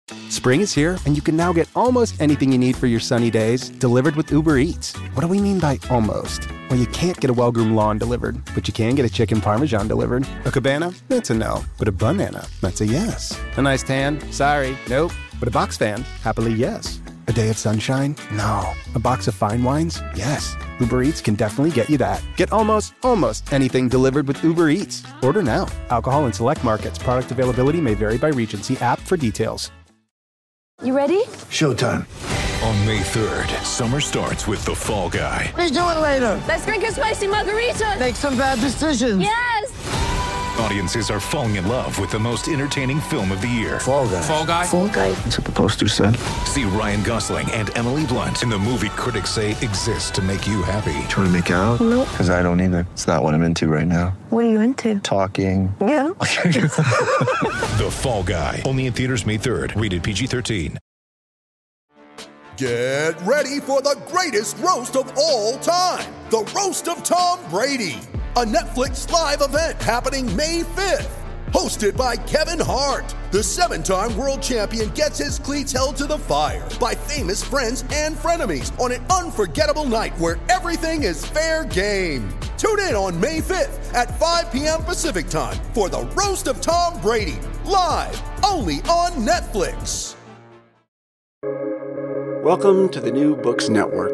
Spring is here, and you can now get almost anything you need for your sunny days delivered with Uber Eats. What do we mean by almost? Well, you can't get a well-groomed lawn delivered, but you can get a chicken parmesan delivered. A cabana? That's a no. But a banana? That's a yes. A nice tan? Sorry, nope. But a box fan? Happily, yes. A day of sunshine? No. A box of fine wines? Yes. Uber Eats can definitely get you that. Get almost anything delivered with Uber Eats. Order now. Alcohol in select markets. Product availability may vary by region. See app for details. You ready? Showtime. On May 3rd, summer starts with The Fall Guy. Let's do it later. Let's drink a spicy margarita. Make some bad decisions. Yes! Audiences are falling in love with the most entertaining film of the year. Fall Guy. Fall Guy? Fall guy. That's what the poster said. See Ryan Gosling and Emily Blunt in the movie critics say exists to make you happy. Trying to make it out? Nope. Because I don't either. It's not what I'm into right now. What are you into? Talking. Yeah. The Fall Guy. Only in theaters May 3rd. Rated PG-13. Get ready for the greatest roast of all time. The Roast of Tom Brady. A Netflix live event happening May 5th. Hosted by Kevin Hart. The 7-time world champion gets his cleats held to the fire by famous friends and frenemies on an unforgettable night where everything is fair game. Tune in on May 5th at 5 p.m. Pacific time for the Roast of Tom Brady. Live only on Netflix. Welcome to the New Books Network.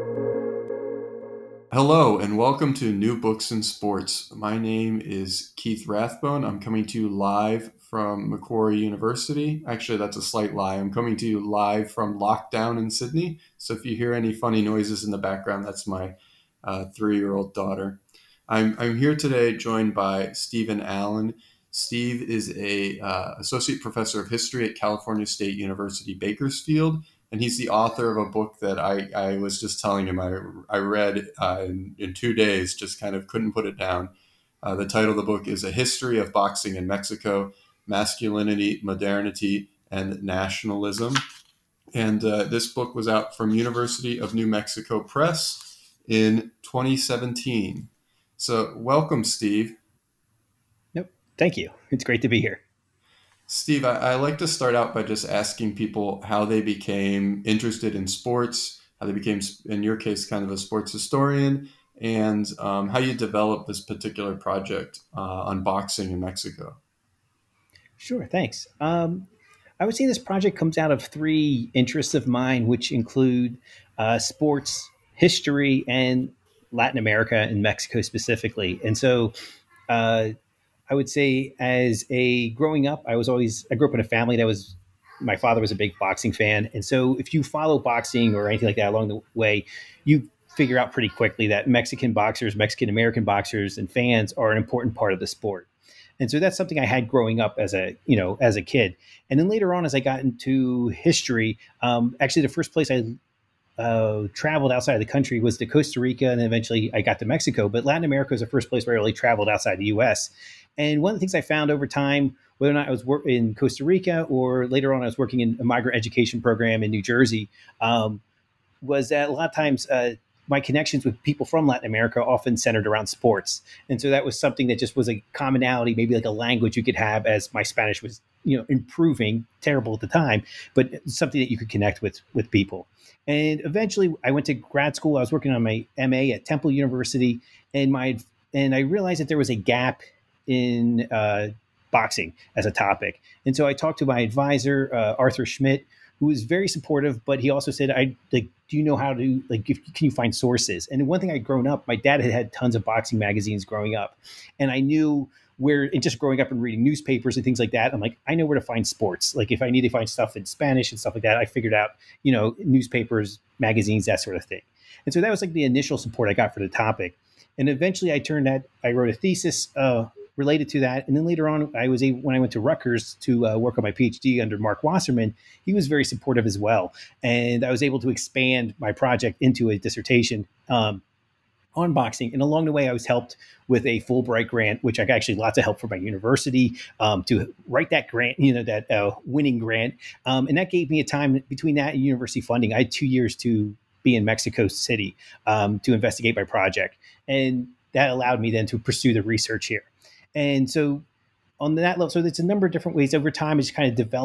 Hello, and welcome to New Books in Sports. My name is Keith Rathbone. I'm coming to you live from Macquarie University. Actually, that's a slight lie. I'm coming to you live from lockdown in Sydney. So if you hear any funny noises in the background, that's my 3-year-old daughter. I'm here today joined by Stephen Allen. Steve is a associate professor of history at California State University, Bakersfield. And he's the author of a book that I was just telling him I read in 2 days, just kind of couldn't put it down. The title of the book is A History of Boxing in Mexico, Masculinity, Modernity, and Nationalism. And this book was out from University of New Mexico Press in 2017. So welcome, Steve. Yep. Thank you. It's great to be here. Steve, I like to start out by just asking people how they became interested in sports, how they became, in your case, kind of a sports historian, and how you developed this particular project on boxing in Mexico. Sure, thanks. I would say this project comes out of 3 interests of mine, which include sports, history, and Latin America and Mexico specifically. And so I would say growing up, I grew up in a family my father was a big boxing fan. And so if you follow boxing or anything like that along the way, you figure out pretty quickly that Mexican boxers, Mexican American boxers and fans are an important part of the sport. And so that's something I had growing up as a kid. And then later on, as I got into history, actually the first place I traveled outside of the country was to Costa Rica, and eventually I got to Mexico. But Latin America was the first place where I really traveled outside the U.S. And one of the things I found over time, whether or not I was in Costa Rica or later on I was working in a migrant education program in New Jersey, was that a lot of times my connections with people from Latin America often centered around sports. And so that was something that just was a commonality, maybe like a language you could have as my Spanish was, improving, terrible at the time, but something that you could connect with people. And eventually I went to grad school. I was working on my MA at Temple University, and I realized that there was a gap in boxing as a topic. And so I talked to my advisor, Arthur Schmidt, who was very supportive, but he also said, do you know how to, can you find sources? And one thing I'd grown up, my dad had tons of boxing magazines growing up. And I knew just growing up and reading newspapers and things like that, I'm like, I know where to find sports. Like if I need to find stuff in Spanish and stuff like that, I figured out, newspapers, magazines, that sort of thing. And so that was like the initial support I got for the topic. And eventually I wrote a thesis related to that. And then later on, when I went to Rutgers to work on my PhD under Mark Wasserman, he was very supportive as well. And I was able to expand my project into a dissertation on boxing. And along the way, I was helped with a Fulbright grant, which I got actually lots of help from my university to write that grant, that winning grant. And that gave me a time between that and university funding. I had 2 years to be in Mexico City to investigate my project. And that allowed me then to pursue the research here. And so on that level, so there's a number of different ways over time, I just kind of developed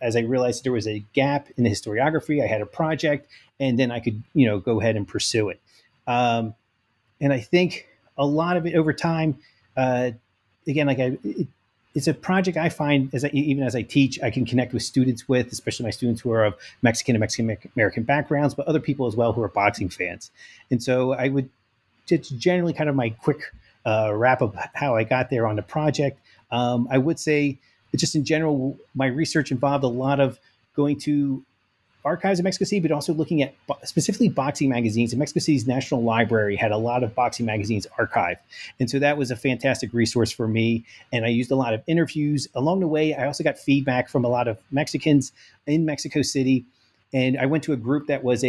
as I realized there was a gap in the historiography, I had a project, and then I could, go ahead and pursue it. And I think a lot of it over time, again, it's a project I find even as I teach, I can connect with students with, especially my students who are of Mexican and Mexican American backgrounds, but other people as well who are boxing fans. And so I would just generally kind of my quick wrap up how I got there on the project. I would say that just in general, my research involved a lot of going to archives in Mexico City, but also looking at specifically boxing magazines. And Mexico City's National Library had a lot of boxing magazines archived. And so that was a fantastic resource for me. And I used a lot of interviews. Along the way, I also got feedback from a lot of Mexicans in Mexico City. And I went to a group that was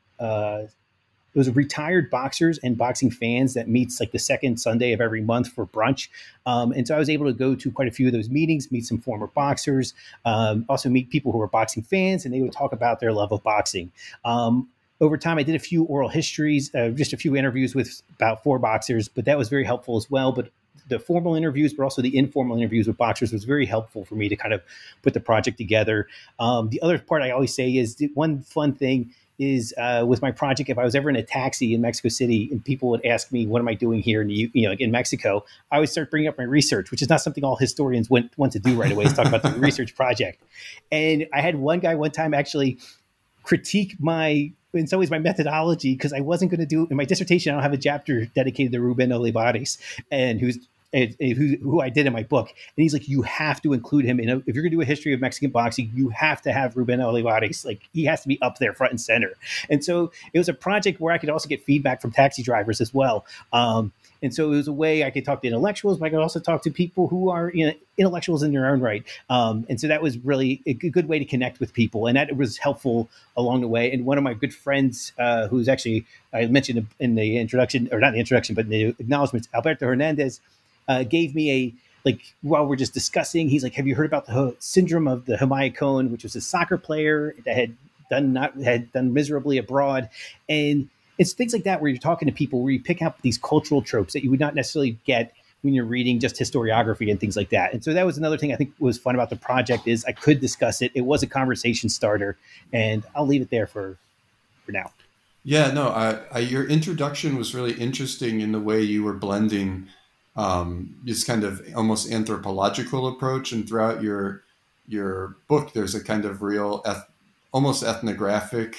it was retired boxers and boxing fans that meets like the second Sunday of every month for brunch. And so I was able to go to quite a few of those meetings, meet some former boxers, also meet people who were boxing fans, and they would talk about their love of boxing. Over time, I did a few oral histories, just a few interviews with about 4 boxers, but that was very helpful as well. But the formal interviews, but also the informal interviews with boxers was very helpful for me to kind of put the project together. The other part I always say is one fun thing is with my project, if I was ever in a taxi in Mexico City and people would ask me, what am I doing here in Mexico, I would start bringing up my research, which is not something all historians want to do right away, is talk about the research project. And I had one guy one time actually critique in some ways my methodology, because I wasn't going to do in my dissertation. I don't have a chapter dedicated to Ruben Olivares, and who I did in my book. And he's like, you have to include him if you're going to do a history of Mexican boxing, you have to have Ruben Olivares. Like, he has to be up there front and center. And so it was a project where I could also get feedback from taxi drivers as well. And so it was a way I could talk to intellectuals, but I could also talk to people who are intellectuals in their own right. And so that was really a good way to connect with people. And that was helpful along the way. And one of my good friends, who's actually, I mentioned in the introduction, or not the introduction, but in the acknowledgments, Alberto Hernandez, gave me while we're just discussing, he's like, have you heard about the syndrome of the Jemiah Cohen, which was a soccer player that had done miserably abroad. And it's things like that where you're talking to people, where you pick up these cultural tropes that you would not necessarily get when you're reading just historiography and things like that. And so that was another thing I think was fun about the project, is I could discuss it. It was a conversation starter, and I'll leave it there for now. Yeah, no, your introduction was really interesting in the way you were blending this kind of almost anthropological approach, and throughout your book, there's a kind of real, almost ethnographic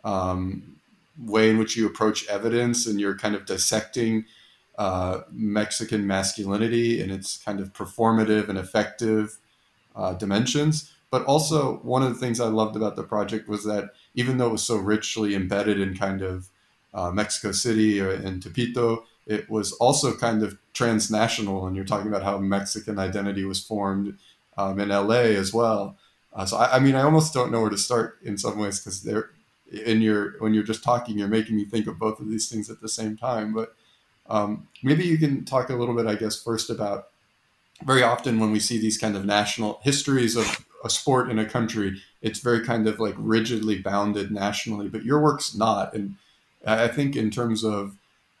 way in which you approach evidence, and you're kind of dissecting Mexican masculinity and its kind of performative and effective dimensions. But also, one of the things I loved about the project was that even though it was so richly embedded in kind of Mexico City and Tepito, it was also kind of transnational, and you're talking about how Mexican identity was formed in LA as well. So I mean, I almost don't know where to start in some ways, because when you're just talking, you're making me think of both of these things at the same time. But maybe you can talk a little bit, I guess, first about, very often when we see these kind of national histories of a sport in a country, it's very kind of like rigidly bounded nationally, but your work's not. And I think in terms of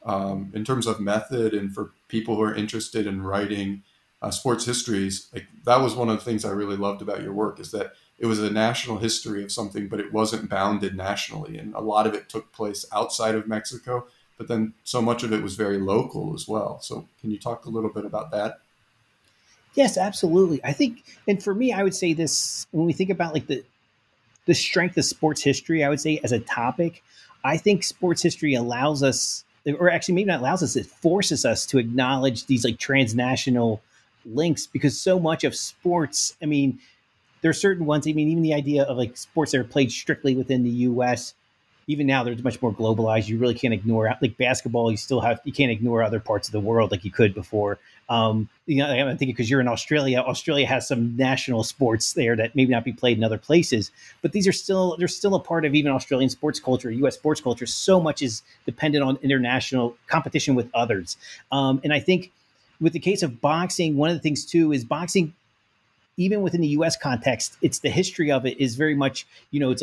method, and for people who are interested in writing sports histories, like, that was one of the things I really loved about your work, is that it was a national history of something, but it wasn't bounded nationally. And a lot of it took place outside of Mexico, but then so much of it was very local as well. So can you talk a little bit about that? Yes, absolutely. I think, and for me, I would say this, when we think about like the strength of sports history, I would say as a topic, I think sports history allows us, or actually maybe not allows us, it forces us to acknowledge these like transnational links, because so much of sports, I mean, there are certain ones, I mean, even the idea of like sports that are played strictly within the US, even now they're much more globalized. You really can't ignore, like basketball, you can't ignore other parts of the world like you could before. I'm thinking, because you're in Australia, Australia has some national sports there that maybe not be played in other places, but they're still a part of even Australian sports culture, US sports culture. So much is dependent on international competition with others. And I think with the case of boxing, one of the things too is boxing, even within the US context, it's the history of it is very much, it's like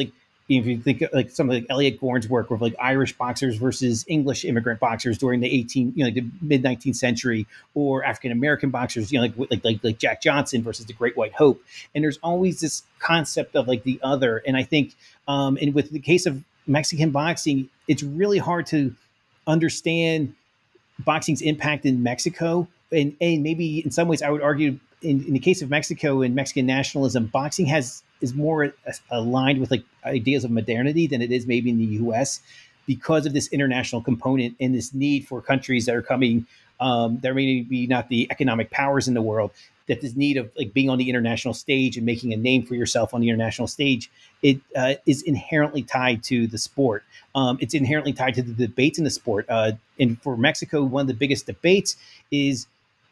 if you think of, like some of like Elliot Gourn's work with like Irish boxers versus English immigrant boxers during the the mid 19th century, or African American boxers, like Jack Johnson versus the Great White Hope. And there's always this concept of like the other. And I think, and with the case of Mexican boxing, it's really hard to understand boxing's impact in Mexico. And maybe in some ways, I would argue in the case of Mexico and Mexican nationalism, boxing is more aligned with like ideas of modernity than it is maybe in the U.S. because of this international component and this need for countries that are coming, that may be not the economic powers in the world, that this need of like being on the international stage and making a name for yourself on the international stage, it is inherently tied to the sport. It's inherently tied to the debates in the sport. And for Mexico, one of the biggest debates is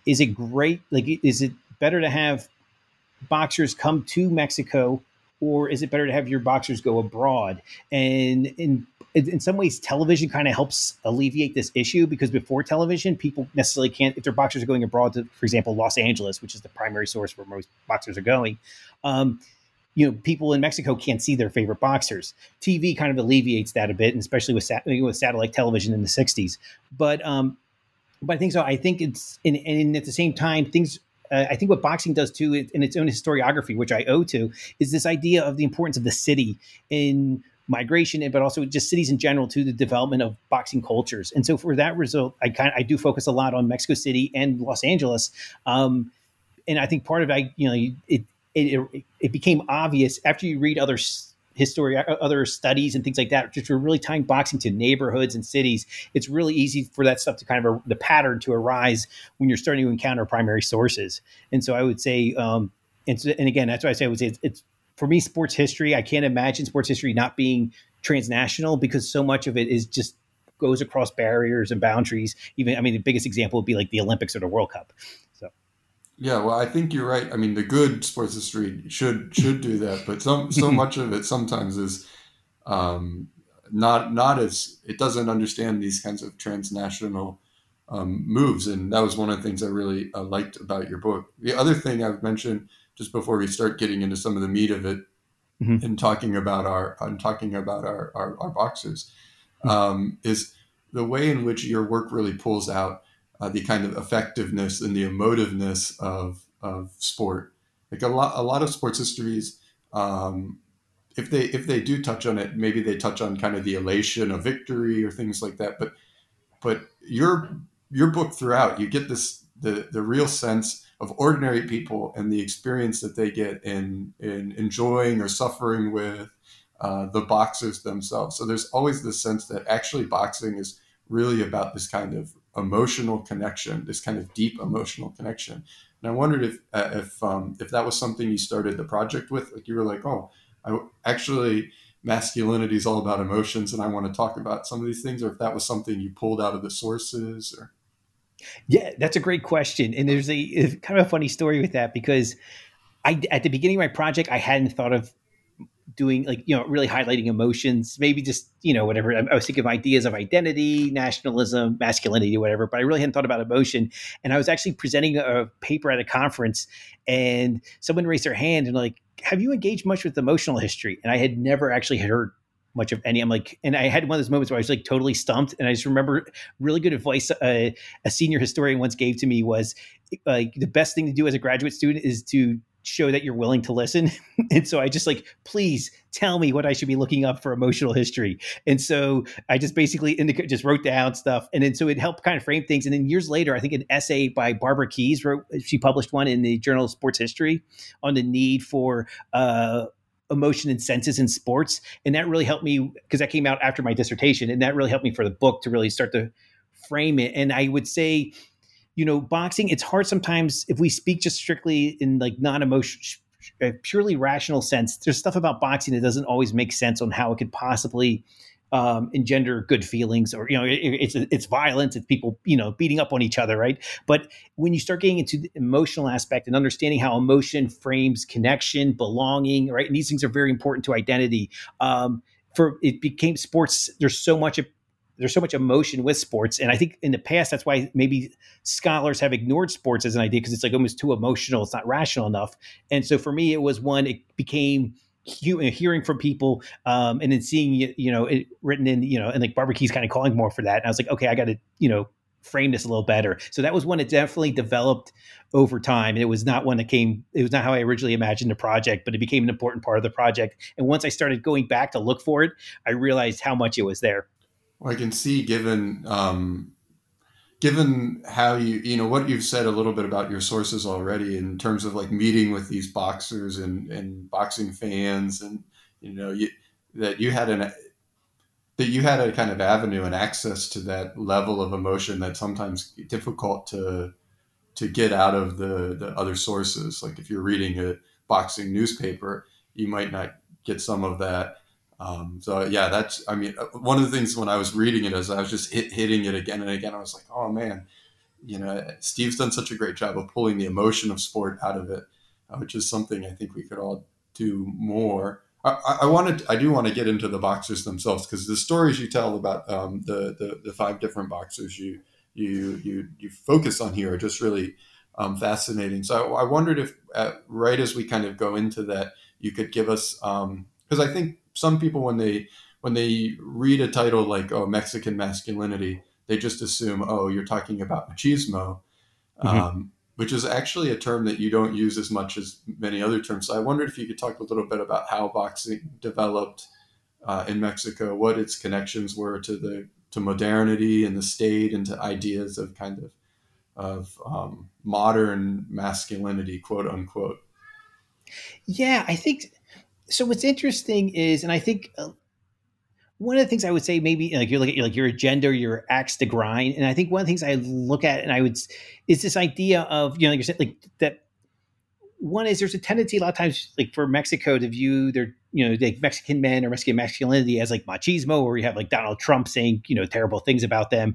it better to have boxers come to Mexico, or is it better to have your boxers go abroad? And in some ways, television kind of helps alleviate this issue, because before television, people necessarily can't, if their boxers are going abroad to, for example, Los Angeles, which is the primary source where most boxers are going, people in Mexico can't see their favorite boxers. TV kind of alleviates that a bit, and especially with satellite television in the 60s. But I think so. I think it's, and at the same time, things, I think what boxing does too, in its own historiography, which I owe to, is this idea of the importance of the city in migration, but also just cities in general to the development of boxing cultures. And so for that result, I do focus a lot on Mexico City and Los Angeles. And I think part of it became obvious after you read other studies and things like that, just we're really tying boxing to neighborhoods and cities. It's really easy for that stuff to kind of the pattern to arise when you're starting to encounter primary sources. And so I would say, and again, that's why I say, I would say it's for me, sports history. I can't imagine sports history not being transnational, because so much of it is just goes across barriers and boundaries. Even, the biggest example would be like the Olympics or the World Cup. So. Yeah, well, I think you're right. The good sports history should do that, but so much of it sometimes is not as, it doesn't understand these kinds of transnational moves, and that was one of the things I really liked about your book. The other thing I've mentioned just before we start getting into some of the meat of it, and talking about our boxers, is the way in which your work really pulls out the kind of effectiveness and the emotiveness of sport. Like a lot of sports histories, if they do touch on it, maybe they touch on kind of the elation of victory or things like that. But your book throughout, you get the real sense of ordinary people and the experience that they get in enjoying or suffering with the boxers themselves. So there's always this sense that actually boxing is really about this kind of emotional connection, this kind of deep emotional connection. And I wondered if that was something you started the project with, like you were like, masculinity is all about emotions, and I want to talk about some of these things, or if that was something you pulled out of the sources, or. Yeah, that's a great question. And there's a kind of a funny story with that, because at the beginning of my project, I hadn't thought of doing really highlighting emotions, maybe just, whatever. I was thinking of ideas of identity, nationalism, masculinity, whatever, but I really hadn't thought about emotion. And I was actually presenting a paper at a conference, and someone raised their hand and like, have you engaged much with emotional history? And I had never actually heard much of any. I'm like, and I had one of those moments where I was like totally stumped. And I just remember really good advice a senior historian once gave to me was like, the best thing to do as a graduate student is to show that you're willing to listen. And so I just like, please tell me what I should be looking up for emotional history. And so I just basically just wrote down stuff. And then so it helped kind of frame things. And then years later, I think an essay by Barbara Keyes she published one in the Journal of Sports History on the need for emotion and senses in sports. And that really helped me, because that came out after my dissertation. And that really helped me for the book to really start to frame it. And I would say, boxing, it's hard sometimes if we speak just strictly in like non-emotional, purely rational sense. There's stuff about boxing that doesn't always make sense on how it could possibly engender good feelings, or it's violence, it's people beating up on each other, right? But when you start getting into the emotional aspect and understanding how emotion frames connection, belonging, right, and these things are very important to identity. It became sports. There's so much emotion with sports, and I think in the past that's why maybe scholars have ignored sports as an idea, because it's like almost too emotional. It's not rational enough. And so for me, it was one. It became hearing from people, and then seeing it written in, and like Barbara Key's kind of calling more for that. And I was like, okay, I got to frame this a little better. So that was one that definitely developed over time. And it was not one that it was not how I originally imagined the project, but it became an important part of the project. And once I started going back to look for it, I realized how much it was there. Well, I can see, given how what you've said a little bit about your sources already in terms of like meeting with these boxers and boxing fans, and that you had a kind of avenue and access to that level of emotion that's sometimes difficult to get out of the other sources. Like if you're reading a boxing newspaper, you might not get some of that. One of the things when I was reading it, as I was just hitting it again and again, I was like, oh man, Steve's done such a great job of pulling the emotion of sport out of it, which is something I think we could all do more. I do want to get into the boxers themselves, because the stories you tell about the 5 different boxers you focus on here are just really fascinating. So I wondered if right as we kind of go into that, you could give us, because I think some people when they read a title like Mexican masculinity, they just assume you're talking about machismo. Which is actually a term that you don't use as much as many other terms. So I wondered if you could talk a little bit about how boxing developed in Mexico, what its connections were to modernity and the state, and to ideas of kind of modern masculinity, quote unquote. Yeah, I think so. What's interesting is, and I think one of the things I would say, maybe like you're looking at your agenda, your axe to grind. And I think one of the things I look at, and is this idea of, like you said, like that one is there's a tendency a lot of times, like for Mexico, to view their, like Mexican men or Mexican masculinity as like machismo, where you have like Donald Trump saying, terrible things about them,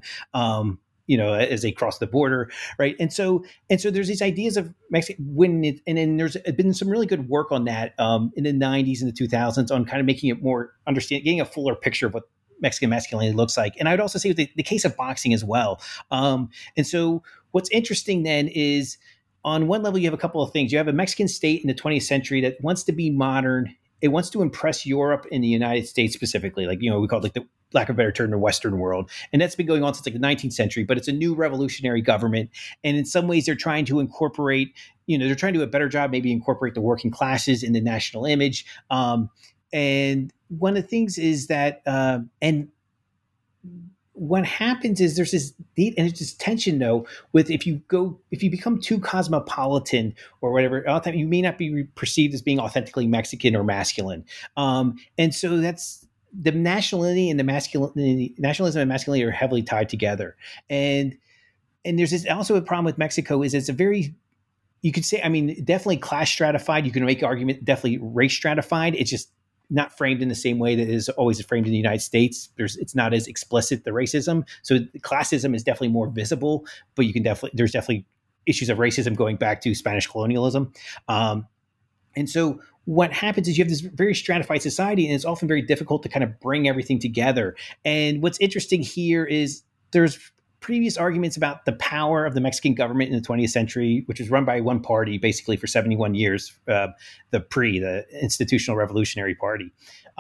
as they cross the border, right? And so there's these ideas of Mexico and then there's been some really good work on that in the 90s and the 2000s on kind of making it more getting a fuller picture of what Mexican masculinity looks like. And I would also say with the case of boxing as well. And so what's interesting then is, on one level, you have a couple of things. You have a Mexican state in the 20th century that wants to be modern. It wants to impress Europe and the United States specifically. Like, we call it like the lack of a better term, the Western world. And that's been going on since like the 19th century, but it's a new revolutionary government. And in some ways they're trying to incorporate, they're trying to do a better job, maybe incorporate the working classes in the national image. And one of the things is that, and what happens is there's this need, and it's this tension though, with if you become too cosmopolitan or whatever, all the time, you may not be perceived as being authentically Mexican or masculine. And so that's the nationality and the masculinity, nationalism and masculinity are heavily tied together. And there's also a problem with Mexico is it's a very, you could say, definitely class stratified. You can make an argument, definitely race stratified. It's just not framed in the same way that is always framed in the United States. It's not as explicit, the racism. So classism is definitely more visible, but there's definitely issues of racism going back to Spanish colonialism. And so what happens is you have this very stratified society, and it's often very difficult to kind of bring everything together. And what's interesting here is there's previous arguments about the power of the Mexican government in the 20th century, which was run by one party basically for 71 years, the PRI, the Institutional Revolutionary Party.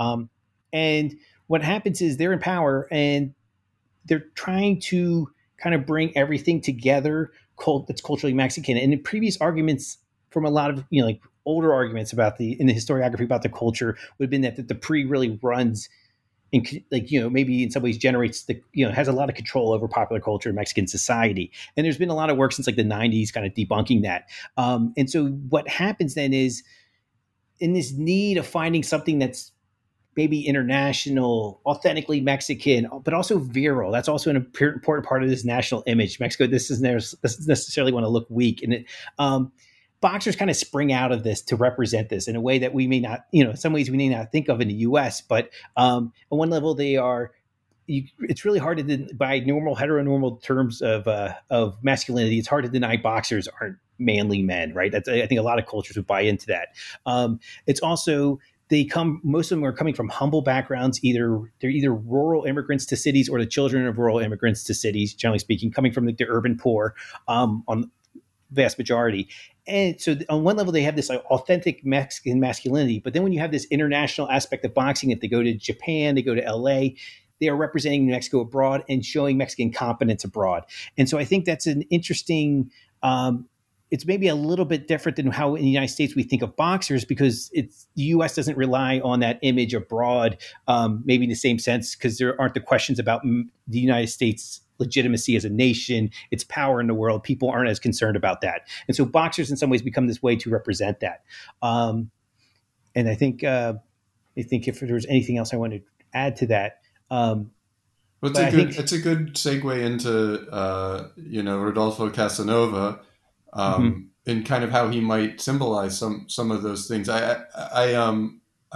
And what happens is they're in power and they're trying to kind of bring everything together that's culturally Mexican. And in previous arguments from a lot of, like older arguments in the historiography about the culture would have been that the PRI really runs and maybe in some ways generates has a lot of control over popular culture in Mexican society. And there's been a lot of work since like the 90s kind of debunking that. And so what happens then is, in this need of finding something that's maybe international, authentically Mexican, but also virile, that's also an important part of this national image. Mexico, this doesn't necessarily want to look weak. And boxers kind of spring out of this to represent this in a way that we may not, in some ways we may not think of in the US, but on one level it's really hard to, by heteronormal terms of masculinity, it's hard to deny boxers aren't manly men, right? I think a lot of cultures would buy into that. It's also, most of them are coming from humble backgrounds. They're either rural immigrants to cities or the children of rural immigrants to cities, generally speaking, coming from the urban poor, vast majority. And so on one level, they have this like authentic Mexican masculinity. But then when you have this international aspect of boxing, if they go to Japan, they go to LA, they are representing Mexico abroad and showing Mexican competence abroad. And so I think that's an interesting, it's maybe a little bit different than how in the United States we think of boxers, because the U.S. doesn't rely on that image abroad, maybe in the same sense, because there aren't the questions about the United States legitimacy as a nation, its power in the world. People aren't as concerned about that. And so boxers in some ways become this way to represent that. And I think if there was anything else I wanted to add to that, it's a good segue into Rodolfo Casanova, and kind of how he might symbolize some of those things. The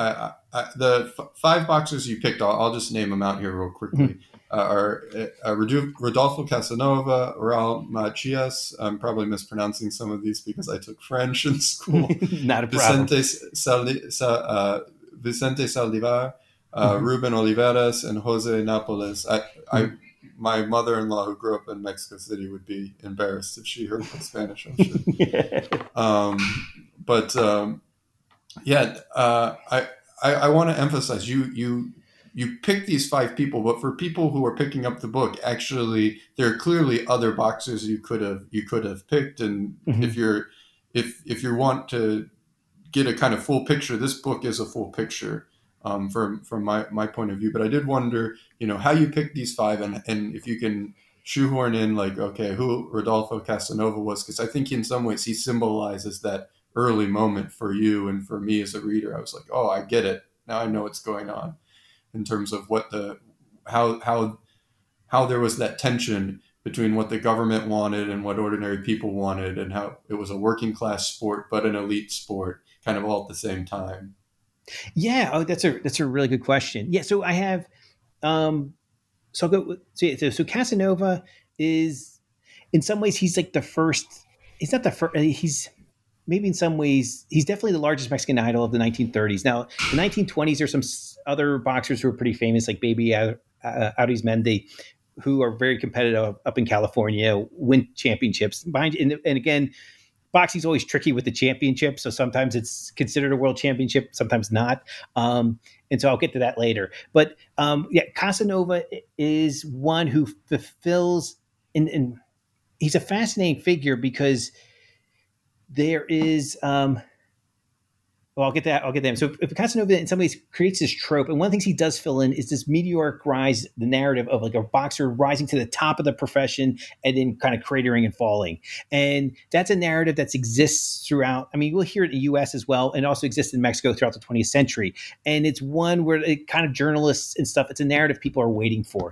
5 boxers you picked, I'll just name them out here real quickly. Are Rodolfo Casanova, Raul Macias. I'm probably mispronouncing some of these because I took French in school. Not a problem. Vicente Saldivar, Ruben Oliveras, and Jose Napoles. My mother-in-law, who grew up in Mexico City, would be embarrassed if she heard my Spanish, I'm sure. I want to emphasize you picked these 5 people, but for people who are picking up the book, actually there are clearly other boxers you could have picked. And if you want to get a kind of full picture, this book is a full picture. From my point of view, but I did wonder, how you picked these 5, and if you can shoehorn in who Rodolfo Casanova was, because I think in some ways he symbolizes that early moment for you and for me as a reader. I was like, oh, I get it now. I know what's going on in terms of how there was that tension between what the government wanted and what ordinary people wanted, and how it was a working class sport but an elite sport, kind of all at the same time. Yeah. Oh, that's a really good question. Yeah. So I have, so I'll go. So Casanova is, in some ways, he's like the first. He's not the first. He's maybe in some ways he's definitely the largest Mexican idol of the 1930s. Now, the 1920s, there's some other boxers who are pretty famous, like Baby Arizmendi, who are very competitive up in California, win championships. And again, boxing is always tricky with the championship. So sometimes it's considered a world championship, sometimes not. And so I'll get to that later. But Casanova is one who fulfills, and he's a fascinating figure because there is, I'll get that. So if Casanova in some ways creates this trope, and one of the things he does fill in is this meteoric rise, the narrative of like a boxer rising to the top of the profession and then kind of cratering and falling. And that's a narrative that exists throughout. I mean, we'll hear it in the U.S. as well, and also exists in Mexico throughout the 20th century. And it's one where kind of journalists and stuff, it's a narrative people are waiting for.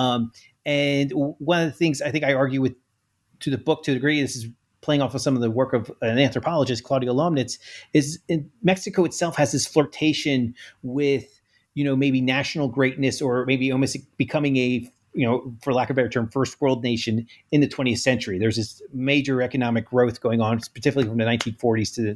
And one of the things I think I argue with to the book to a degree, this is playing off of some of the work of an anthropologist, Claudio Lomnitz, is in Mexico itself has this flirtation with, maybe national greatness, or maybe almost becoming a, for lack of a better term, first world nation in the 20th century. There's this major economic growth going on, specifically from 1940s to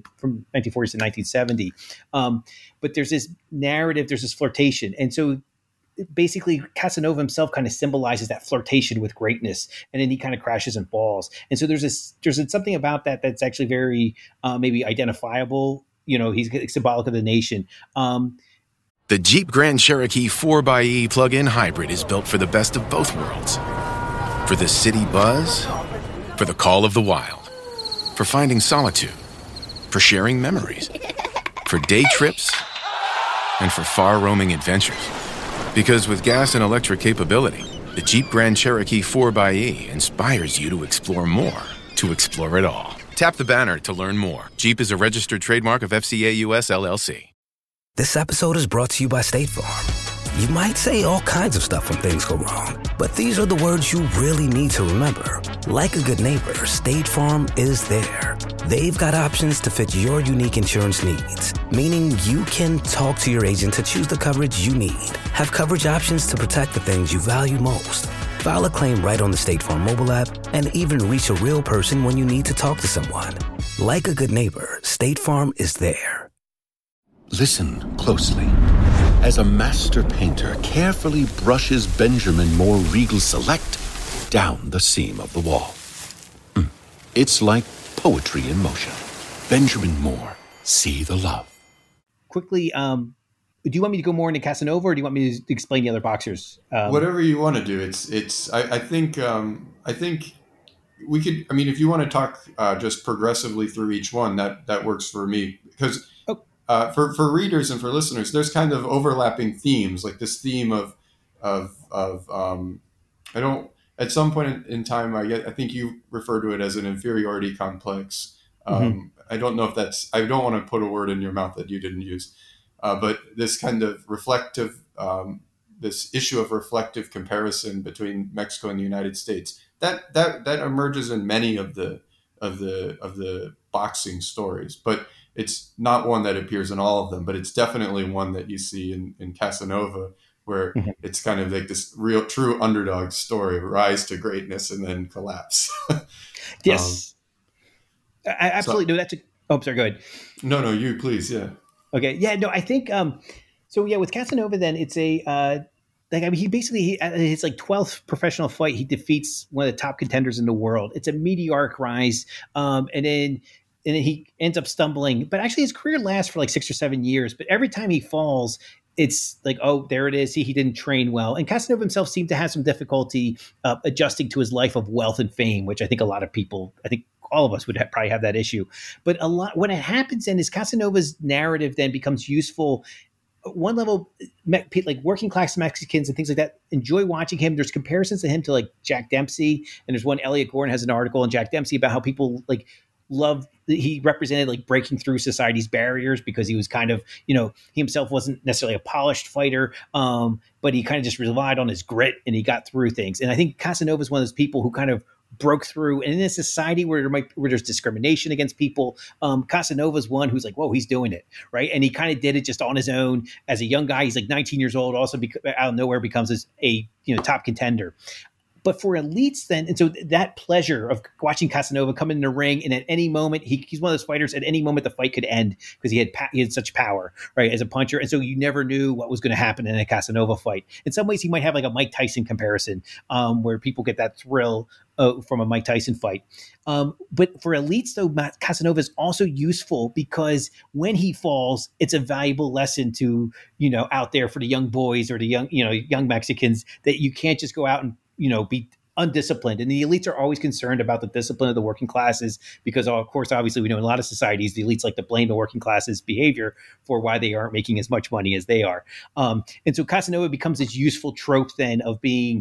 1970. But there's this narrative, there's this flirtation. And so basically Casanova himself kind of symbolizes that flirtation with greatness, and then he kind of crashes and falls. And so there's something about that that's actually very maybe identifiable. He's symbolic of the nation. The Jeep Grand Cherokee 4xe plug-in hybrid is built for the best of both worlds. For the city buzz, for the call of the wild, for finding solitude, for sharing memories, for day trips, and for far-roaming adventures. Because with gas and electric capability, the Jeep Grand Cherokee 4xe inspires you to explore more, to explore it all. Tap the banner to learn more. Jeep is a registered trademark of FCA US LLC. This episode is brought to you by State Farm. You might say all kinds of stuff when things go wrong, but these are the words you really need to remember. Like a good neighbor, State Farm is there. They've got options to fit your unique insurance needs, meaning you can talk to your agent to choose the coverage you need, have coverage options to protect the things you value most, file a claim right on the State Farm mobile app, and even reach a real person when you need to talk to someone. Like a good neighbor, State Farm is there. Listen closely. As a master painter carefully brushes Benjamin Moore Regal Select down the seam of the wall. It's like poetry in motion. Benjamin Moore, see the love. Quickly, do you want me to go more into Casanova, or do you want me to explain the other boxers? Whatever you want to do. I think we could. I mean, if you want to talk just progressively through each one, that works for me, because for readers and for listeners, there's kind of overlapping themes, like this theme of I don't. At some point in time, I think you refer to it as an inferiority complex. I don't know if that's. I don't want to put a word in your mouth that you didn't use, but this kind of reflective, this issue of reflective comparison between Mexico and the United States, that emerges in many of the boxing stories, but it's not one that appears in all of them. But it's definitely one that you see in Casanova, where it's kind of like this real, true underdog story, rise to greatness and then collapse. Yes. I absolutely know. Sorry, go ahead. No, you please. Yeah. Okay. Yeah, no, I think, with Casanova, then it's he basically, his like 12th professional fight, he defeats one of the top contenders in the world. It's a meteoric rise. And then he ends up stumbling, but actually his career lasts for like 6 or 7 years. But every time he falls, it's like, oh, there it is. He didn't train well. And Casanova himself seemed to have some difficulty adjusting to his life of wealth and fame, which I think all of us would probably have that issue. But when it happens, then is Casanova's narrative then becomes useful. One level, like working class Mexicans and things like that enjoy watching him. There's comparisons to him to like Jack Dempsey. And there's one, Elliot Gordon has an article on Jack Dempsey about how people like he represented like breaking through society's barriers, because he was kind of, he himself wasn't necessarily a polished fighter, but he kind of just relied on his grit and he got through things. And I think Casanova is one of those people who kind of broke through, and in a society where there's discrimination against people, Casanova's one who's like, whoa, he's doing it, right? And he kind of did it just on his own as a young guy. He's like 19 years old, also out of nowhere becomes a top contender. But for elites then, and so that pleasure of watching Casanova come in the ring, and at any moment, he's one of those fighters, at any moment the fight could end, because he had such power, right, as a puncher. And so you never knew what was going to happen in a Casanova fight. In some ways, he might have like a Mike Tyson comparison, where people get that thrill from a Mike Tyson fight. But for elites, though, Casanova is also useful, because when he falls, it's a valuable lesson to, out there for the young boys or the young Mexicans, that you can't just go out and, be undisciplined. And the elites are always concerned about the discipline of the working classes, because of course, obviously we know in a lot of societies, the elites like to blame the working classes' behavior for why they aren't making as much money as they are. And so Casanova becomes this useful trope then of being,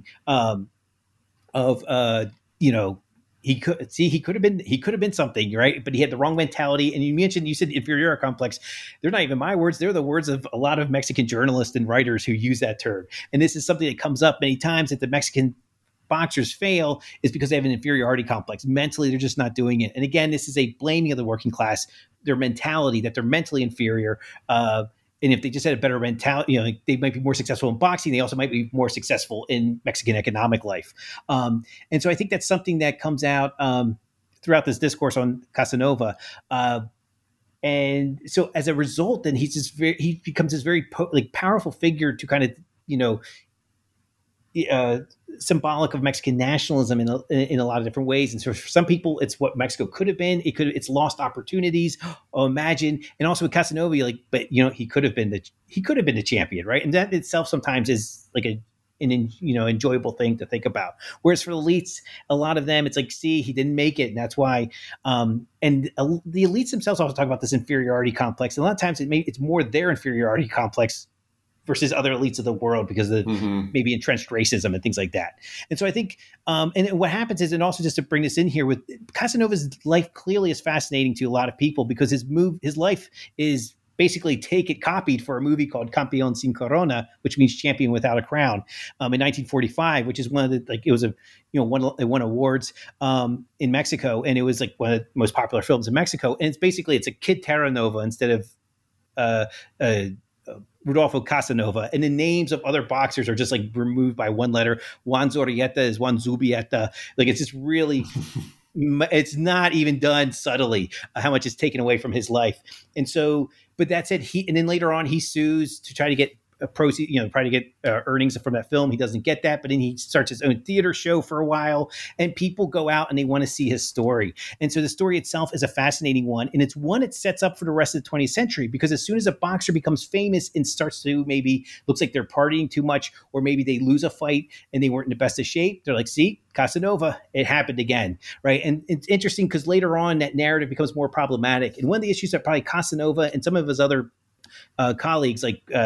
he could have been something, right? But he had the wrong mentality. And you said inferiority complex. They're not even my words. They're the words of a lot of Mexican journalists and writers who use that term. And this is something that comes up many times, that the Mexican boxers fail is because they have an inferiority complex. Mentally, they're just not doing it. And again, this is a blaming of the working class, their mentality, that they're mentally inferior. And if they just had a better mentality, they might be more successful in boxing. They also might be more successful in Mexican economic life. And so I think that's something that comes out throughout this discourse on Casanova. And so as a result, then he becomes this very powerful figure to kind of, symbolic of Mexican nationalism in a lot of different ways. And so for some people, it's what Mexico could have been. It's lost opportunities. Oh, imagine. And also with Casanova, he could have been the champion, right? And that itself sometimes is like an enjoyable thing to think about. Whereas for elites, a lot of them, it's like, see, he didn't make it, and that's why. And the elites themselves also talk about this inferiority complex. And a lot of times it's more their inferiority complex versus other elites of the world, because of maybe entrenched racism and things like that. And so I think, and what happens is, and also just to bring this in here, with Casanova's life clearly is fascinating to a lot of people, because his life is basically copied for a movie called Campeón sin Corona, which means champion without a crown, in 1945, which is one of the, it was it won awards in Mexico, and it was like one of the most popular films in Mexico. And it's a Kid Terranova instead of Rodolfo Casanova, and the names of other boxers are just like removed by one letter. Juan Zorrilleta is Juan Zubieta. Like, it's just really, it's not even done subtly how much is taken away from his life. And so, but that said, and then later on he sues to try to get proceeds, trying to get earnings from that film. He doesn't get that, but then he starts his own theater show for a while, and people go out and they want to see his story. And so the story itself is a fascinating one, and it's one it sets up for the rest of the 20th century, because as soon as a boxer becomes famous and starts to maybe looks like they're partying too much, or maybe they lose a fight and they weren't in the best of shape, they're like, see, Casanova, it happened again, right? And it's interesting because later on that narrative becomes more problematic. And one of the issues that probably Casanova and some of his other colleagues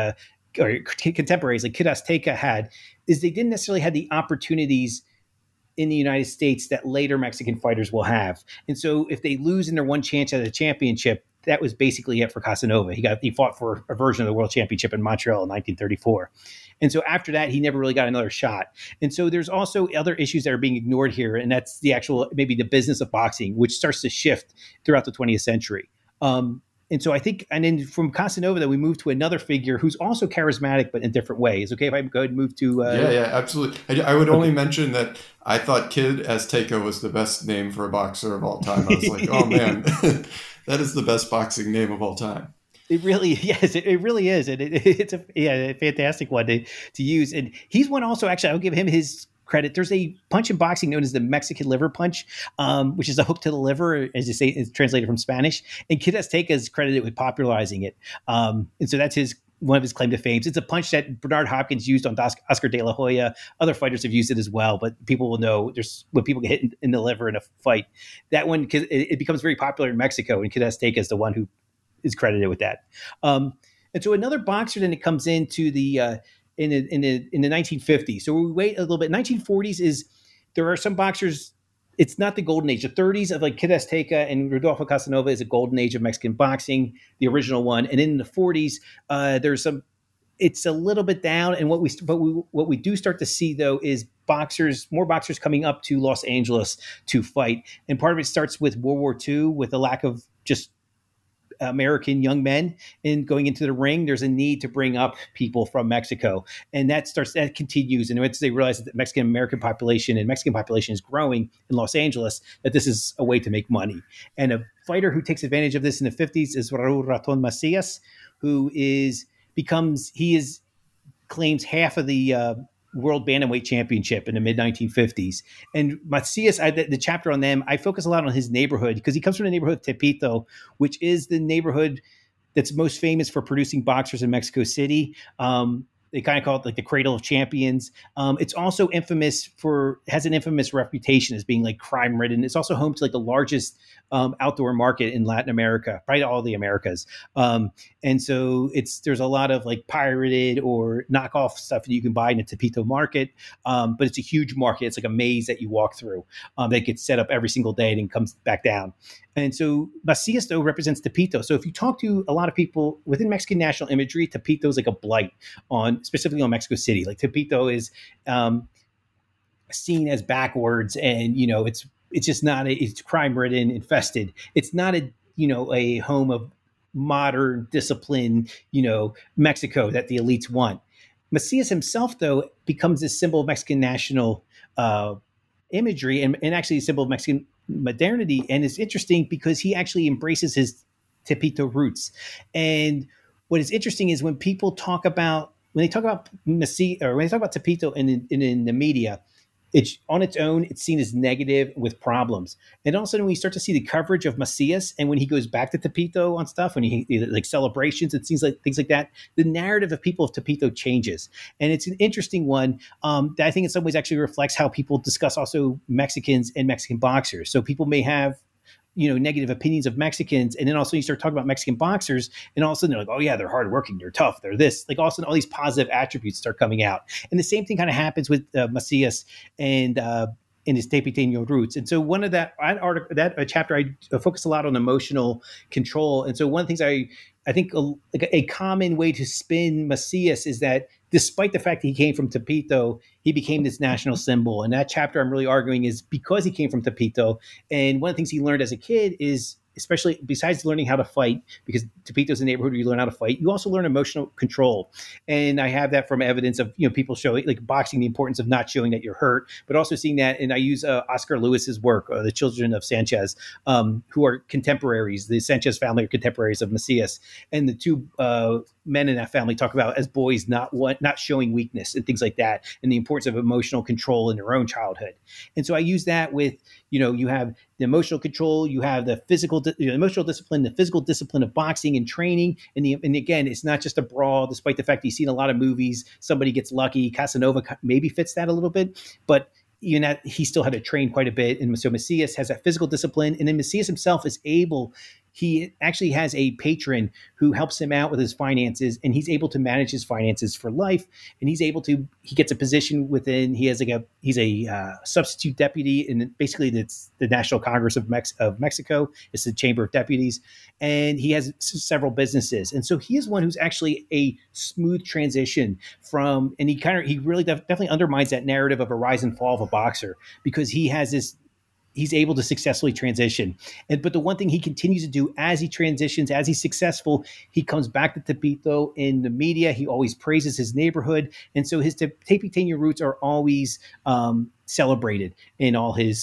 or contemporaries like Kid Azteca had is they didn't necessarily have the opportunities in the United States that later Mexican fighters will have. And so if they lose in their one chance at a championship, that was basically it for Casanova. He fought for a version of the world championship in Montreal in 1934. And so after that, he never really got another shot. And so there's also other issues that are being ignored here. And that's the actual, maybe the business of boxing, which starts to shift throughout the 20th century. And so I think, and then from Casanova, that we move to another figure who's also charismatic, but in different ways. Okay, if I go ahead and move to... Yeah, absolutely. I would only mention that I thought Kid Azteca was the best name for a boxer of all time. I was like, oh man, that is the best boxing name of all time. It really, yes, it really is. And it's a fantastic one to use. And he's one also, actually, I'll give him his credit. There's a punch in boxing known as the Mexican liver punch, which is a hook to the liver, as you say, it's translated from Spanish. And Kid Azteca is credited with popularizing it. And so that's one of his claim to fame. It's a punch that Bernard Hopkins used on Oscar de la Hoya. Other fighters have used it as well, but people will know when people get hit in the liver in a fight, that one, it becomes very popular in Mexico, and Kid Azteca is the one who is credited with that. And so another boxer then it comes into the in the 1950s. So we wait a little bit. 1940s there are some boxers. It's not the golden age. The 30s of like Kid Azteca and Rodolfo Casanova is a golden age of Mexican boxing, the original one. And in the 40s, there's some. It's a little bit down. And what we do start to see though is more boxers coming up to Los Angeles to fight. And part of it starts with World War II, with the lack of just American young men in going into the ring. There's a need to bring up people from Mexico, and that continues. And once they realize that the Mexican American population and Mexican population is growing in Los Angeles, that this is a way to make money. And a fighter who takes advantage of this in the 50s is Raul Raton Macias, who claims half of the World Bantamweight Championship in the mid-1950s. And Macias, the chapter on them, I focus a lot on his neighborhood because he comes from the neighborhood of Tepito, which is the neighborhood that's most famous for producing boxers in Mexico City. They kind of call it like the cradle of champions. It's also has an infamous reputation as being like crime ridden. It's also home to like the largest outdoor market in Latin America, probably all the Americas. And so there's a lot of like pirated or knockoff stuff that you can buy in the Tepito market. But it's a huge market. It's like a maze that you walk through that gets set up every single day and then comes back down. And so Macias, though, represents Tepito. So if you talk to a lot of people within Mexican national imagery, Tepito is like a blight specifically on Mexico City. Like Tepito is seen as backwards, and it's just not it's crime ridden, infested. It's not a home of modern discipline, Mexico that the elites want. Macias himself, though, becomes this symbol of Mexican national imagery and actually a symbol of Mexican modernity. And it's interesting because he actually embraces his Tepito roots. And what is interesting is when they talk about Macias, or when they talk about Tepito in the media, it's on its own, it's seen as negative with problems. And all of a sudden, when we start to see the coverage of Macias, and when he goes back to Tepito on stuff, when he like celebrations and things like that, the narrative of people of Tepito changes. And it's an interesting one that I think in some ways actually reflects how people discuss also Mexicans and Mexican boxers. So people may have negative opinions of Mexicans. And then also you start talking about Mexican boxers, and all of a sudden they're like, oh yeah, they're hardworking, they're tough, they're this. Like all of a sudden all these positive attributes start coming out. And the same thing kind of happens with Macias and in his Tepiteño roots. And so one of that chapter, I focus a lot on emotional control. And so one of the things I think a common way to spin Macias is that despite the fact that he came from Tepito, he became this national symbol. And that chapter I'm really arguing is because he came from Tepito. And one of the things he learned as a kid is, especially besides learning how to fight, because Tepito is a neighborhood where you learn how to fight, you also learn emotional control. And I have that from evidence of people showing, like boxing, the importance of not showing that you're hurt, but also seeing that. And I use Oscar Lewis's work, The Children of Sanchez, who are contemporaries. The Sanchez family are contemporaries of Macias. And the two men in that family talk about as boys not showing weakness and things like that, and the importance of emotional control in their own childhood. And so I use that with, you have the emotional control, you have the physical, emotional discipline, the physical discipline of boxing and training. And again, it's not just a brawl, despite the fact that you've seen a lot of movies. Somebody gets lucky. Casanova maybe fits that a little bit, but he still had to train quite a bit. And so Macias has that physical discipline. And then Macias himself is he actually has a patron who helps him out with his finances, and he's able to manage his finances for life. And he gets a position within, he's a substitute deputy in basically the National Congress of Mexico. It's the Chamber of Deputies. And he has several businesses. And so he is one who's actually a smooth transition from, and he really definitely undermines that narrative of a rise and fall of a boxer, because he's able to successfully transition. But the one thing he continues to do as he transitions, as he's successful, he comes back to Tepito in the media. He always praises his neighborhood. And so his Tepiteño roots are always celebrated in all his,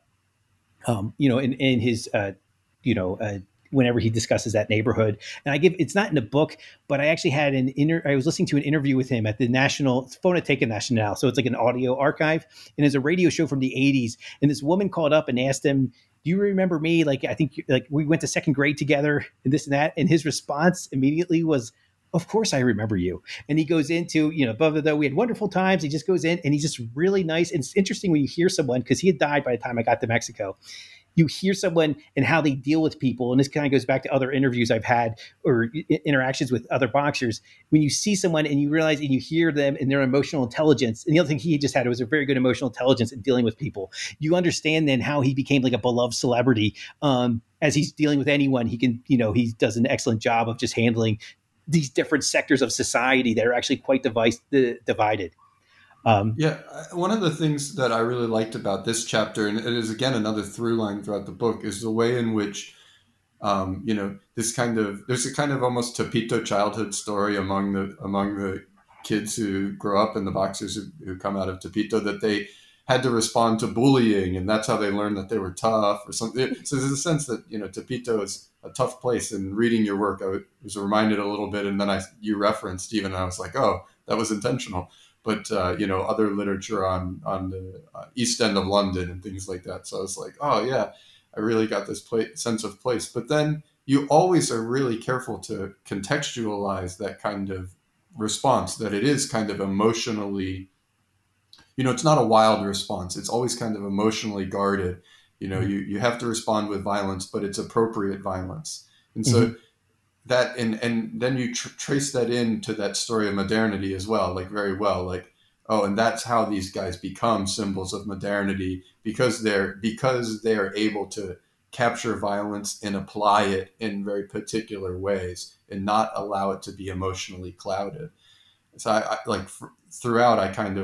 in his, whenever he discusses that neighborhood. And it's not in the book, but I actually had I was listening to an interview with him at the Fonoteca Nacional. So it's like an audio archive, and it's a radio show from the 80s. And this woman called up and asked him, do you remember me? Like, I think we went to second grade together and this and that. And his response immediately was, of course I remember you. And he goes into, we had wonderful times. He just goes in and he's just really nice. And it's interesting when you hear someone, because he had died by the time I got to Mexico. You hear someone and how they deal with people. And this kind of goes back to other interviews I've had or interactions with other boxers. When you see someone and you realize and you hear them and their emotional intelligence, and the other thing he just had was a very good emotional intelligence in dealing with people. You understand then how he became like a beloved celebrity. As he's dealing with anyone, he can, he does an excellent job of just handling these different sectors of society that are actually quite divided. One of the things that I really liked about this chapter, and it is again another through line throughout the book, is the way in which, there's a kind of almost Tepito childhood story among the kids who grow up and the boxers who come out of Tepito, that they had to respond to bullying, and that's how they learned that they were tough or something. So there's a sense that Tepito is a tough place. And reading your work, I was reminded a little bit, and then you referenced Stephen, and I was like, oh, that was intentional. But, other literature on the East End of London and things like that. So I was like, oh, yeah, I really got this sense of place. But then you always are really careful to contextualize that kind of response, that it is kind of emotionally, it's not a wild response. It's always kind of emotionally guarded. You have to respond with violence, but it's appropriate violence. And so that, and then you trace that into that story of modernity as well, like very well, like, oh, and that's how these guys become symbols of modernity, because they're able to capture violence and apply it in very particular ways and not allow it to be emotionally clouded. So throughout,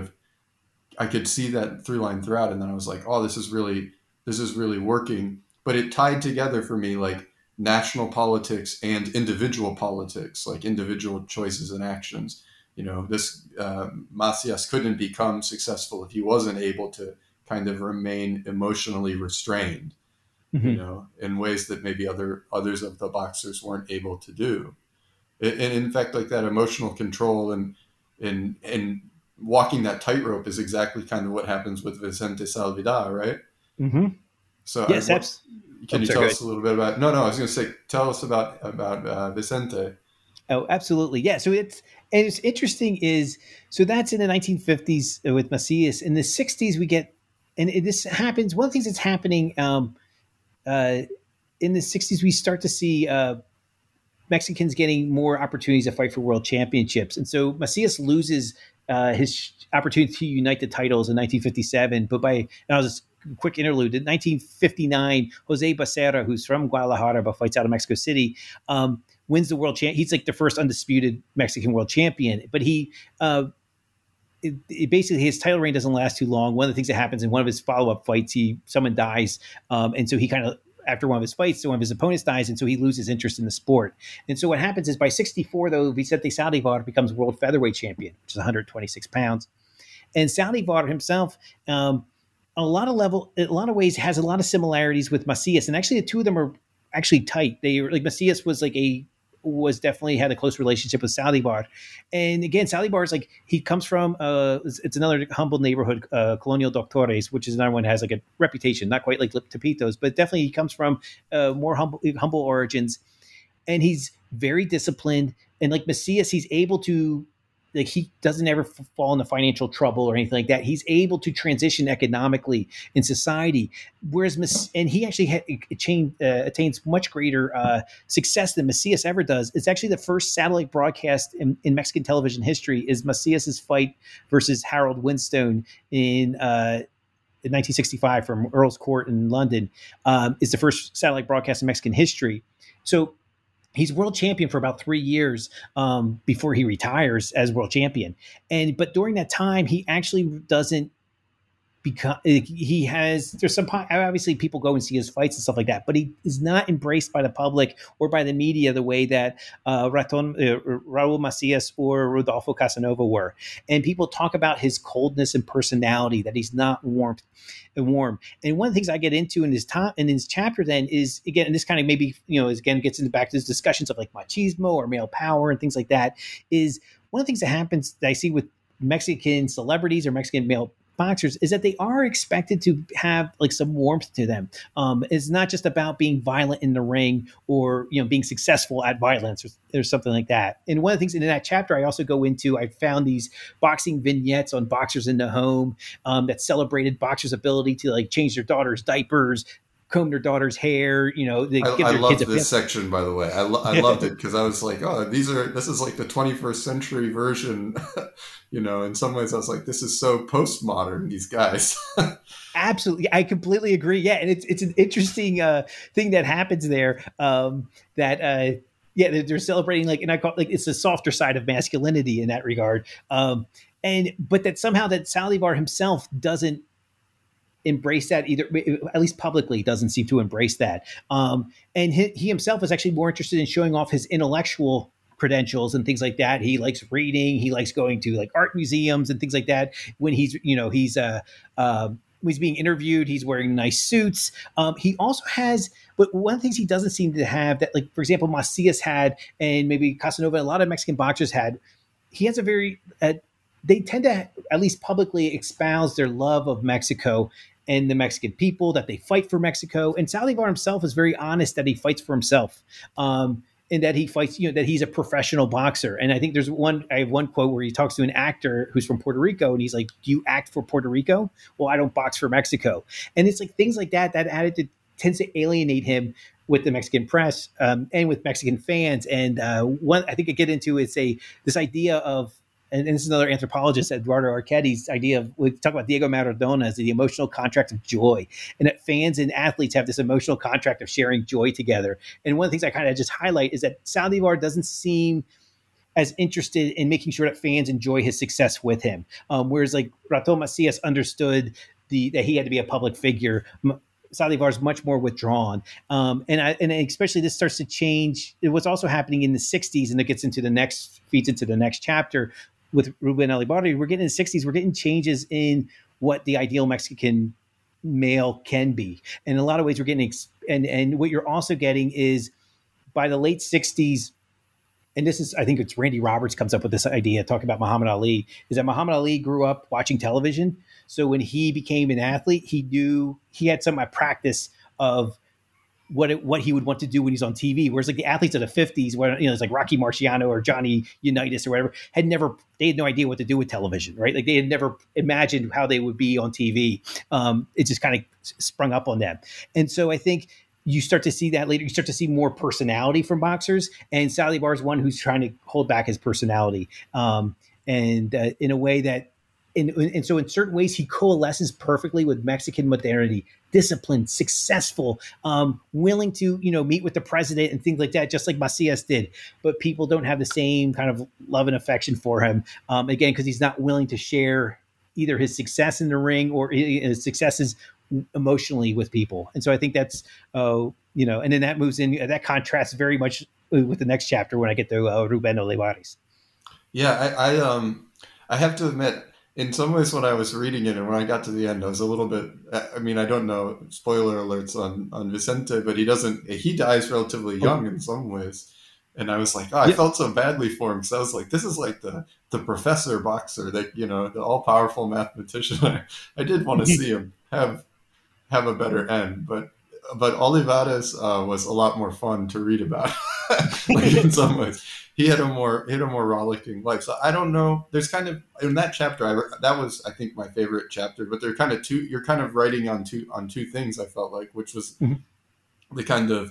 I could see that through line throughout. And then I was like, oh, this is really working. But it tied together for me, like, national politics and individual politics, like individual choices and actions. This Macias couldn't become successful if he wasn't able to kind of remain emotionally restrained, in ways that maybe others of the boxers weren't able to do. And in fact, like that emotional control and walking that tightrope is exactly kind of what happens with Vicente Salvidar, right? Mm-hmm. So yes, can you tell us a little bit about? No, I was going to say, tell us about Vicente. Oh, absolutely, yeah. So it's interesting so that's in the 1950s with Macias. In the 60s, we get, and this happens. One of the things that's happening in the 60s, we start to see Mexicans getting more opportunities to fight for world championships, and so Macias loses his opportunity to unite the titles in 1957. But I'll just quick interlude. In 1959, Jose Becerra, who's from Guadalajara but fights out of Mexico City, wins the world champ. He's like the first undisputed Mexican world champion. But basically his title reign doesn't last too long. One of the things that happens in one of his follow-up fights, someone dies, and so he kind of, after one of his fights, so one of his opponents dies, and so he loses interest in the sport. And so what happens is by 64, though, Vicente Saldivar becomes world featherweight champion, which is 126 pounds. And Saldivar himself, a lot of ways, has a lot of similarities with Macias, and actually the two of them are actually tight. They like Macias was like was definitely had a close relationship with Salibar. And again, Salibar is like, he comes from, it's another humble neighborhood, Colonial Doctores, which is another one that has like a reputation, not quite like Tapitos, but definitely he comes from more humble origins. And he's very disciplined. And like Macias, he's able to, like, he doesn't ever fall into financial trouble or anything like that. He's able to transition economically in society, whereas and he actually attains much greater success than Macias ever does. It's actually the first satellite broadcast in Mexican television history is Macias's fight versus Harold Winstone in 1965 from Earl's Court in London. Is the first satellite broadcast in Mexican history. So he's world champion for about 3 years before he retires as world champion. But during that time, he actually doesn't become, there's some, obviously people go and see his fights and stuff like that, but he is not embraced by the public or by the media the way that Raul Macias or Rodolfo Casanova were. And people talk about his coldness and personality, that he's not warm. And one of the things I get into in this chapter then is, again, and this kind of maybe, again, gets into back to these discussions of like machismo or male power and things like that, is one of the things that happens that I see with Mexican celebrities or Mexican male boxers is that they are expected to have like some warmth to them. It's not just about being violent in the ring or, being successful at violence or something like that. And one of the things in that chapter I also go into, I found these boxing vignettes on Boxers in the Home that celebrated boxers' ability to like change their daughter's diapers, comb their daughter's hair, they give their loved kids this section, by the way. I loved it because I was like, oh, this is like the 21st century version. In some ways I was like, this is so postmodern, these guys. Absolutely. I completely agree. Yeah. And it's an interesting thing that happens there that they're celebrating like, and I call it like, it's a softer side of masculinity in that regard. But that somehow that Salivar himself doesn't embrace that either, at least publicly doesn't seem to embrace that. And he himself is actually more interested in showing off his intellectual credentials and things like that. He likes reading. He likes going to like art museums and things like that. When he's being interviewed, he's wearing nice suits. He also has, but one of the things he doesn't seem to have that, like, for example, Macias had, and maybe Casanova, a lot of Mexican boxers had, he has a very, they tend to at least publicly espouse their love of Mexico and the Mexican people, that they fight for Mexico. And Salivar himself is very honest that he fights for himself. And that he fights, that he's a professional boxer. And I think I have one quote where he talks to an actor who's from Puerto Rico, and he's like, do you act for Puerto Rico? Well, I don't box for Mexico. And it's like things like that attitude tends to alienate him with the Mexican press and with Mexican fans. And one I think I get into is this idea of, and this is another anthropologist, Eduardo Arquetti's idea of, we talk about Diego Maradona as the emotional contract of joy, and that fans and athletes have this emotional contract of sharing joy together. And one of the things I kind of just highlight is that Salivar doesn't seem as interested in making sure that fans enjoy his success with him. Whereas like Raul Macias understood that he had to be a public figure. Salivar is much more withdrawn. And especially this starts to change. It was also happening in the 60s, and it feeds into the next chapter with Ruben Elibarri. We're getting in the 60s, we're getting changes in what the ideal Mexican male can be. And in a lot of ways we're getting, and what you're also getting is by the late 60s, and this is, I think it's Randy Roberts comes up with this idea, talking about Muhammad Ali, is that Muhammad Ali grew up watching television. So when he became an athlete, he had some practice of what he would want to do when he's on TV. Whereas like the athletes of the 50s, where it's like Rocky Marciano or Johnny Unitas or whatever, they had no idea what to do with television, right? Like they had never imagined how they would be on TV. It just kind of sprung up on them. And so I think you start to see that later. You start to see more personality from boxers, and Salivar is one who's trying to hold back his personality, in a way that, and so in certain ways he coalesces perfectly with Mexican modernity, disciplined, successful, willing to meet with the president and things like that, just like Macias did. But people don't have the same kind of love and affection for him, again, because he's not willing to share either his success in the ring or his successes emotionally with people. And so I think that's, and then that moves in, that contrasts very much with the next chapter when I get to Ruben Olivares. Yeah, I have to admit, in some ways when I was reading it and when I got to the end, I was a little bit, I don't know, spoiler alerts on Vicente, but he dies relatively young in some ways. And I was like, oh, I felt so badly for him. So I was like, this is like the professor boxer, that, you know, the all powerful mathematician. I did want to see him have a better end, but Olivares was a lot more fun to read about. Like, in some ways, he had a more rollicking life. So I don't know. There's kind of, in that chapter, that was, I think, my favorite chapter. But they're kind of you're kind of writing on two things, I felt like, which was the kind of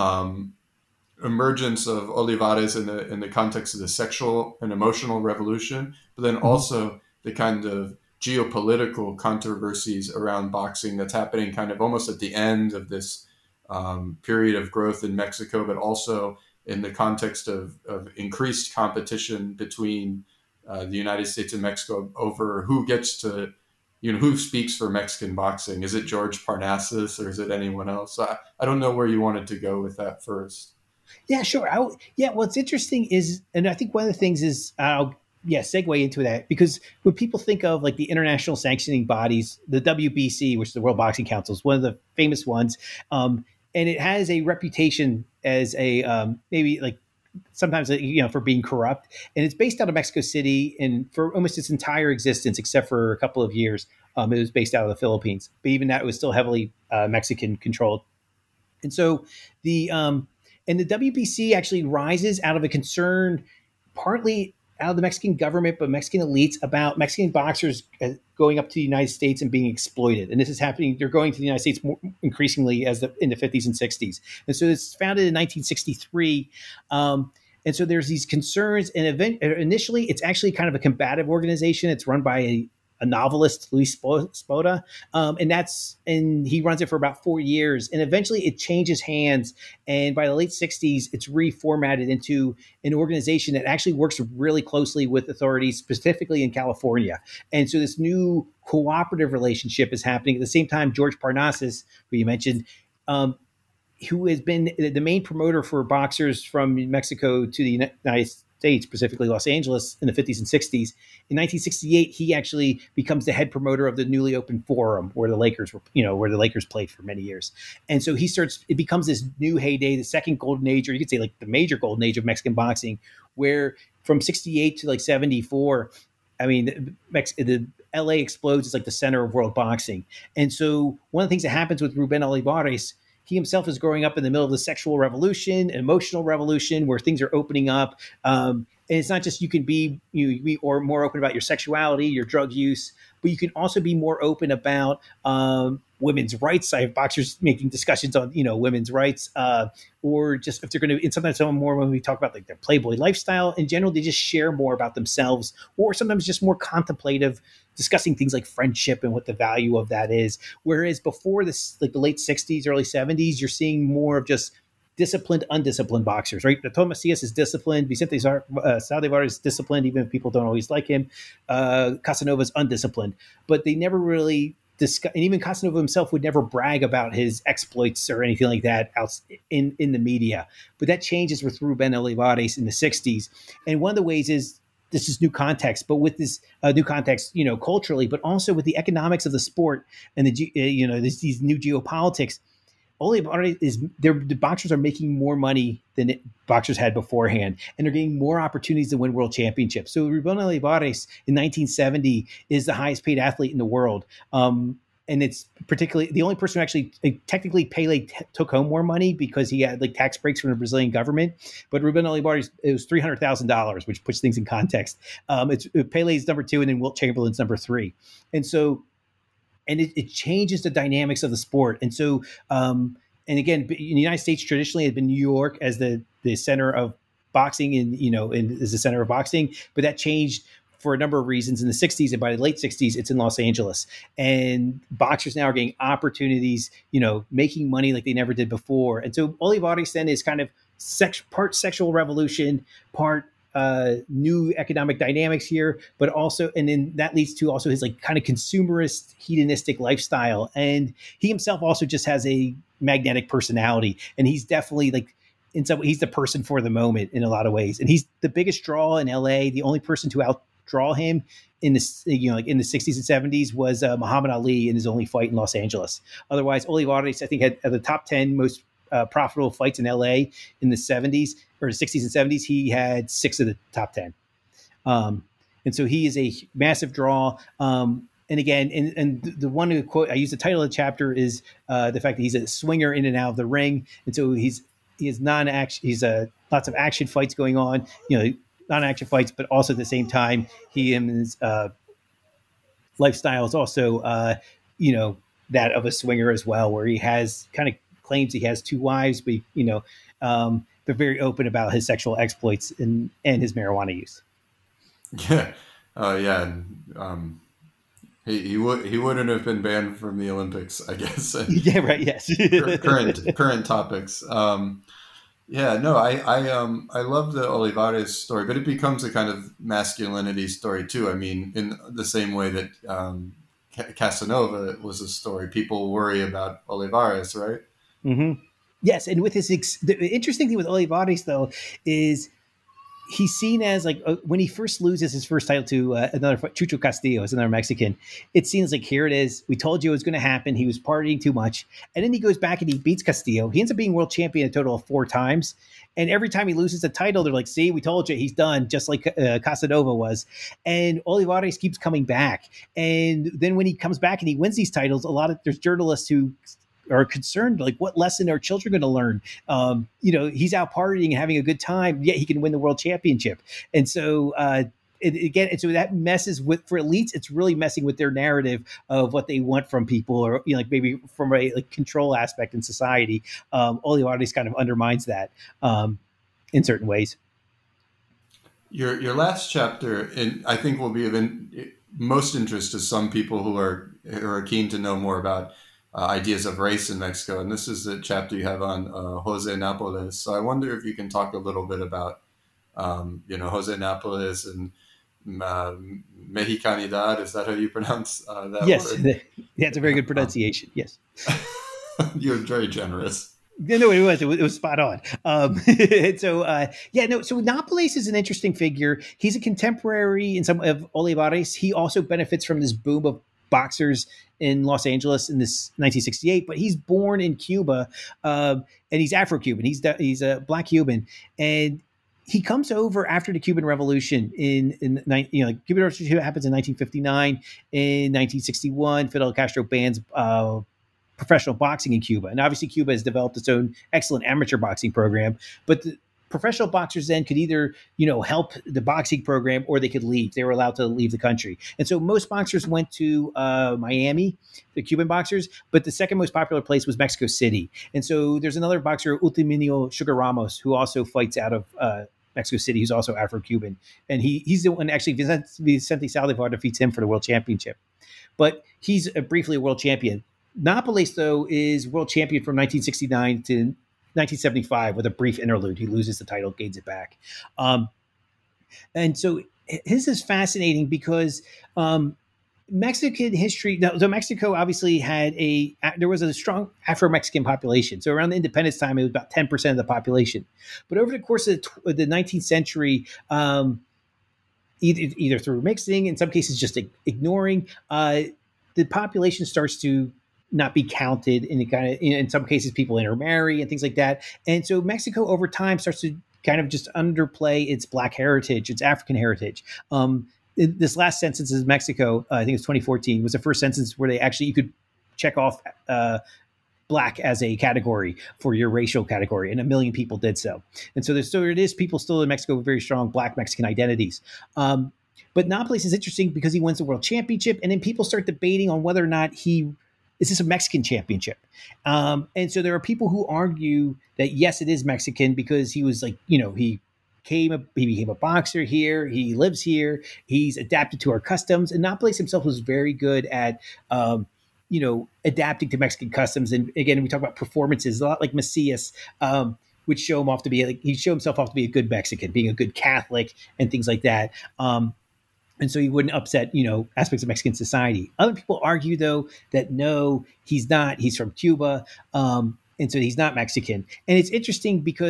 emergence of Olivares in the context of the sexual and emotional revolution, but then also the kind of geopolitical controversies around boxing that's happening kind of almost at the end of this period of growth in Mexico, but also in the context of increased competition between the United States and Mexico over who gets to, you know, who speaks for Mexican boxing. Is it George Parnassus or is it anyone else? I don't know where you wanted to go with that first. Yeah, sure. What's interesting is, and I think one of the things is, segue into that, because when people think of like the international sanctioning bodies, the WBC, which is the World Boxing Council, is one of the famous ones, and it has a reputation as a maybe like sometimes, you know, for being corrupt, and it's based out of Mexico City, and for almost its entire existence, except for a couple of years, it was based out of the Philippines. But even that, it was still heavily Mexican controlled, and so the WBC actually rises out of a concern, partly out of the Mexican government, but Mexican elites, about Mexican boxers going up to the United States and being exploited. And this is happening. They're going to the United States more increasingly in the 50s and 60s. And so it's founded in 1963. And so there's these concerns. And initially, it's actually kind of a combative organization. It's run by a novelist, Luis Spoda, and he runs it for about 4 years. And eventually it changes hands. And by the late 60s, it's reformatted into an organization that actually works really closely with authorities, specifically in California. And so this new cooperative relationship is happening. At the same time, George Parnassus, who you mentioned, who has been the main promoter for boxers from Mexico to the United States, specifically Los Angeles, in the 50s and 60s. In 1968, he actually becomes the head promoter of the newly opened Forum, where the Lakers played for many years. And so it becomes this new heyday, the second golden age, or you could say like the major golden age of Mexican boxing, where from 68 to like 74, I mean, the LA explodes. It's like the center of world boxing. And so one of the things that happens with Ruben Olivares, he himself is growing up in the middle of the sexual revolution, an emotional revolution where things are opening up. And it's not just you can be more open about your sexuality, your drug use, but you can also be more open about women's rights. I have boxers making discussions on, women's rights, or just if they're going to, and sometimes some more when we talk about like their Playboy lifestyle in general, they just share more about themselves, or sometimes just more contemplative, discussing things like friendship and what the value of that is. Whereas before this, like the late 60s, early 70s, you're seeing more of just disciplined, undisciplined boxers, right? Tomas Macias is disciplined. Vicente Saldivar is disciplined, even if people don't always like him. Casanova is undisciplined, but they never really discuss, and even Casanova himself would never brag about his exploits or anything like that out in the media. But that changes with Ruben Olivares in the 60s. And one of the ways is, this is new context, but with this new context, culturally, but also with the economics of the sport and these new geopolitics, Olivares the boxers are making more money than boxers had beforehand, and they're getting more opportunities to win world championships. So Ruben Olivares in 1970 is the highest paid athlete in the world. And it's particularly the only person who actually, technically Pele took home more money because he had like tax breaks from the Brazilian government. But Ruben Olivares, it was $300,000, which puts things in context. Pele's number 2, and then Wilt Chamberlain's number 3. And so, and it changes the dynamics of the sport. And so, and again, in the United States, traditionally, it had been New York as the center of boxing, and as the center of boxing, but that changed for a number of reasons in the 60s, and by the late 60s, it's in Los Angeles. And boxers now are getting opportunities, making money like they never did before. And so Olivares then is kind of part sexual revolution, part new economic dynamics here, but also, and then that leads to also his like kind of consumerist, hedonistic lifestyle. And he himself also just has a magnetic personality, and he's definitely like, in some way, he's the person for the moment in a lot of ways. And he's the biggest draw in LA. The only person to outdraw him in the in the 60s and 70s was Muhammad Ali in his only fight in Los Angeles. Otherwise, Olivares, I think, had the top 10 most profitable fights in LA in the 70s or 60s and 70s, he had 6 of the top 10. And so he is a massive draw. And again, and the one quote I use, the title of the chapter is the fact that he's a swinger in and out of the ring, and so he has non-action. He's lots of action fights going on, non-action fights, but also at the same time, his lifestyle is also that of a swinger as well, where he has kind of claims he has 2 wives, but they're very open about his sexual exploits and his marijuana use. Yeah, and he wouldn't have been banned from the Olympics, I guess. Yeah, right. Yes. current topics. I love the Olivares story, but it becomes a kind of masculinity story too. I mean, in the same way that Casanova was a story, people worry about Olivares, right? Mm-hmm. Yes, and with the interesting thing with Olivares though is he's seen as like when he first loses his first title to another Chucho Castillo, is another Mexican. It seems like, here it is. We told you it was going to happen. He was partying too much, and then he goes back and he beats Castillo. He ends up being world champion a total of 4 times. And every time he loses a title, they're like, "See, we told you, he's done," just like Casanova was. And Olivares keeps coming back. And then when he comes back and he wins these titles, there's journalists who are concerned, like, what lesson are children going to learn? He's out partying and having a good time, yet he can win the world championship. And so so that messes with, for elites, it's really messing with their narrative of what they want from people, or maybe from a control aspect in society. Olivares kind of undermines that in certain ways. Your last chapter, I think, will be of most interest to some people who are keen to know more about ideas of race in Mexico. And this is the chapter you have on Jose Napoles. So I wonder if you can talk a little bit about, Jose Napoles and Mexicanidad. Is that how you pronounce that word? Yes, that's a very good pronunciation. Yes. You're very generous. No, it was spot on. So Napoles is an interesting figure. He's a contemporary in some of Olivares. He also benefits from this boom of boxers in Los Angeles in this 1968, but he's born in Cuba, and he's Afro-Cuban. He's a Black Cuban, and he comes over after the Cuban Revolution. Cuban Revolution happens in 1959. In 1961, Fidel Castro bans professional boxing in Cuba, and obviously Cuba has developed its own excellent amateur boxing program, but the professional boxers then could either, help the boxing program, or they could leave. They were allowed to leave the country. And so most boxers went to Miami, the Cuban boxers, but the second most popular place was Mexico City. And so there's another boxer, Ultiminio Sugar Ramos, who also fights out of Mexico City, who's also Afro-Cuban. And he's the one, actually, Vicente Saldivar defeats him for the world championship. But he's briefly a world champion. Napoles, though, is world champion from 1969 to 1975 with a brief interlude. He loses the title, gains it back. And so his is fascinating because Mexican history, so Mexico obviously there was a strong Afro-Mexican population. So around the independence time, it was about 10% of the population. But over the course of the 19th century, either through mixing, in some cases just ignoring, the population starts to not be counted, and in some cases people intermarry and things like that. And so Mexico over time starts to kind of just underplay its Black heritage, its African heritage. This last census in Mexico, I think it's 2014, was the first census where you could check off Black as a category for your racial category, and 1 million people did so. And so it is people still in Mexico with very strong Black Mexican identities. But Napoles is interesting because he wins the world championship, and then people start debating on whether or not is this a Mexican championship? And so there are people who argue that, yes, it is Mexican because he was he became a boxer here. He lives here. He's adapted to our customs. And Napoles himself was very good at, adapting to Mexican customs. And again, we talk about performances, a lot like Macias, which show him off to be he showed himself off to be a good Mexican, being a good Catholic and things like that. And so he wouldn't upset, aspects of Mexican society. Other people argue, though, that no, he's not. He's from Cuba. And so he's not Mexican. And it's interesting because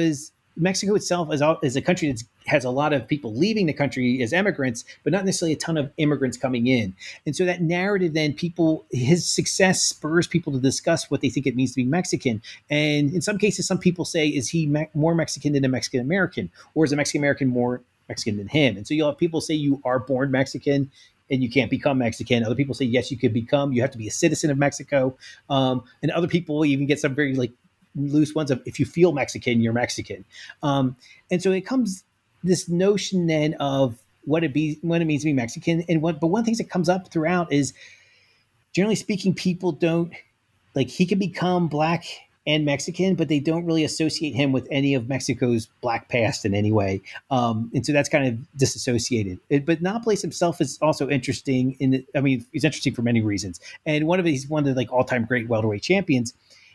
Mexico itself is a country that has a lot of people leaving the country as immigrants, but not necessarily a ton of immigrants coming in. And so that narrative, then his success spurs people to discuss what they think it means to be Mexican. And in some cases, some people say, is he more Mexican than a Mexican American, or is a Mexican American more Mexican than him? And so you'll have people say you are born Mexican and you can't become Mexican. Other people say, yes, you have to be a citizen of Mexico. And other people even get some very loose ones of, if you feel Mexican, you're Mexican. And so it comes this notion then of what it means to be Mexican. But one of the things that comes up throughout is, generally speaking, people don't, he can become Black and Mexican, but they don't really associate him with any of Mexico's Black past in any way. And so that's kind of disassociated. But Nopales himself is also interesting he's interesting for many reasons. And he's one of the all-time great welterweight champions.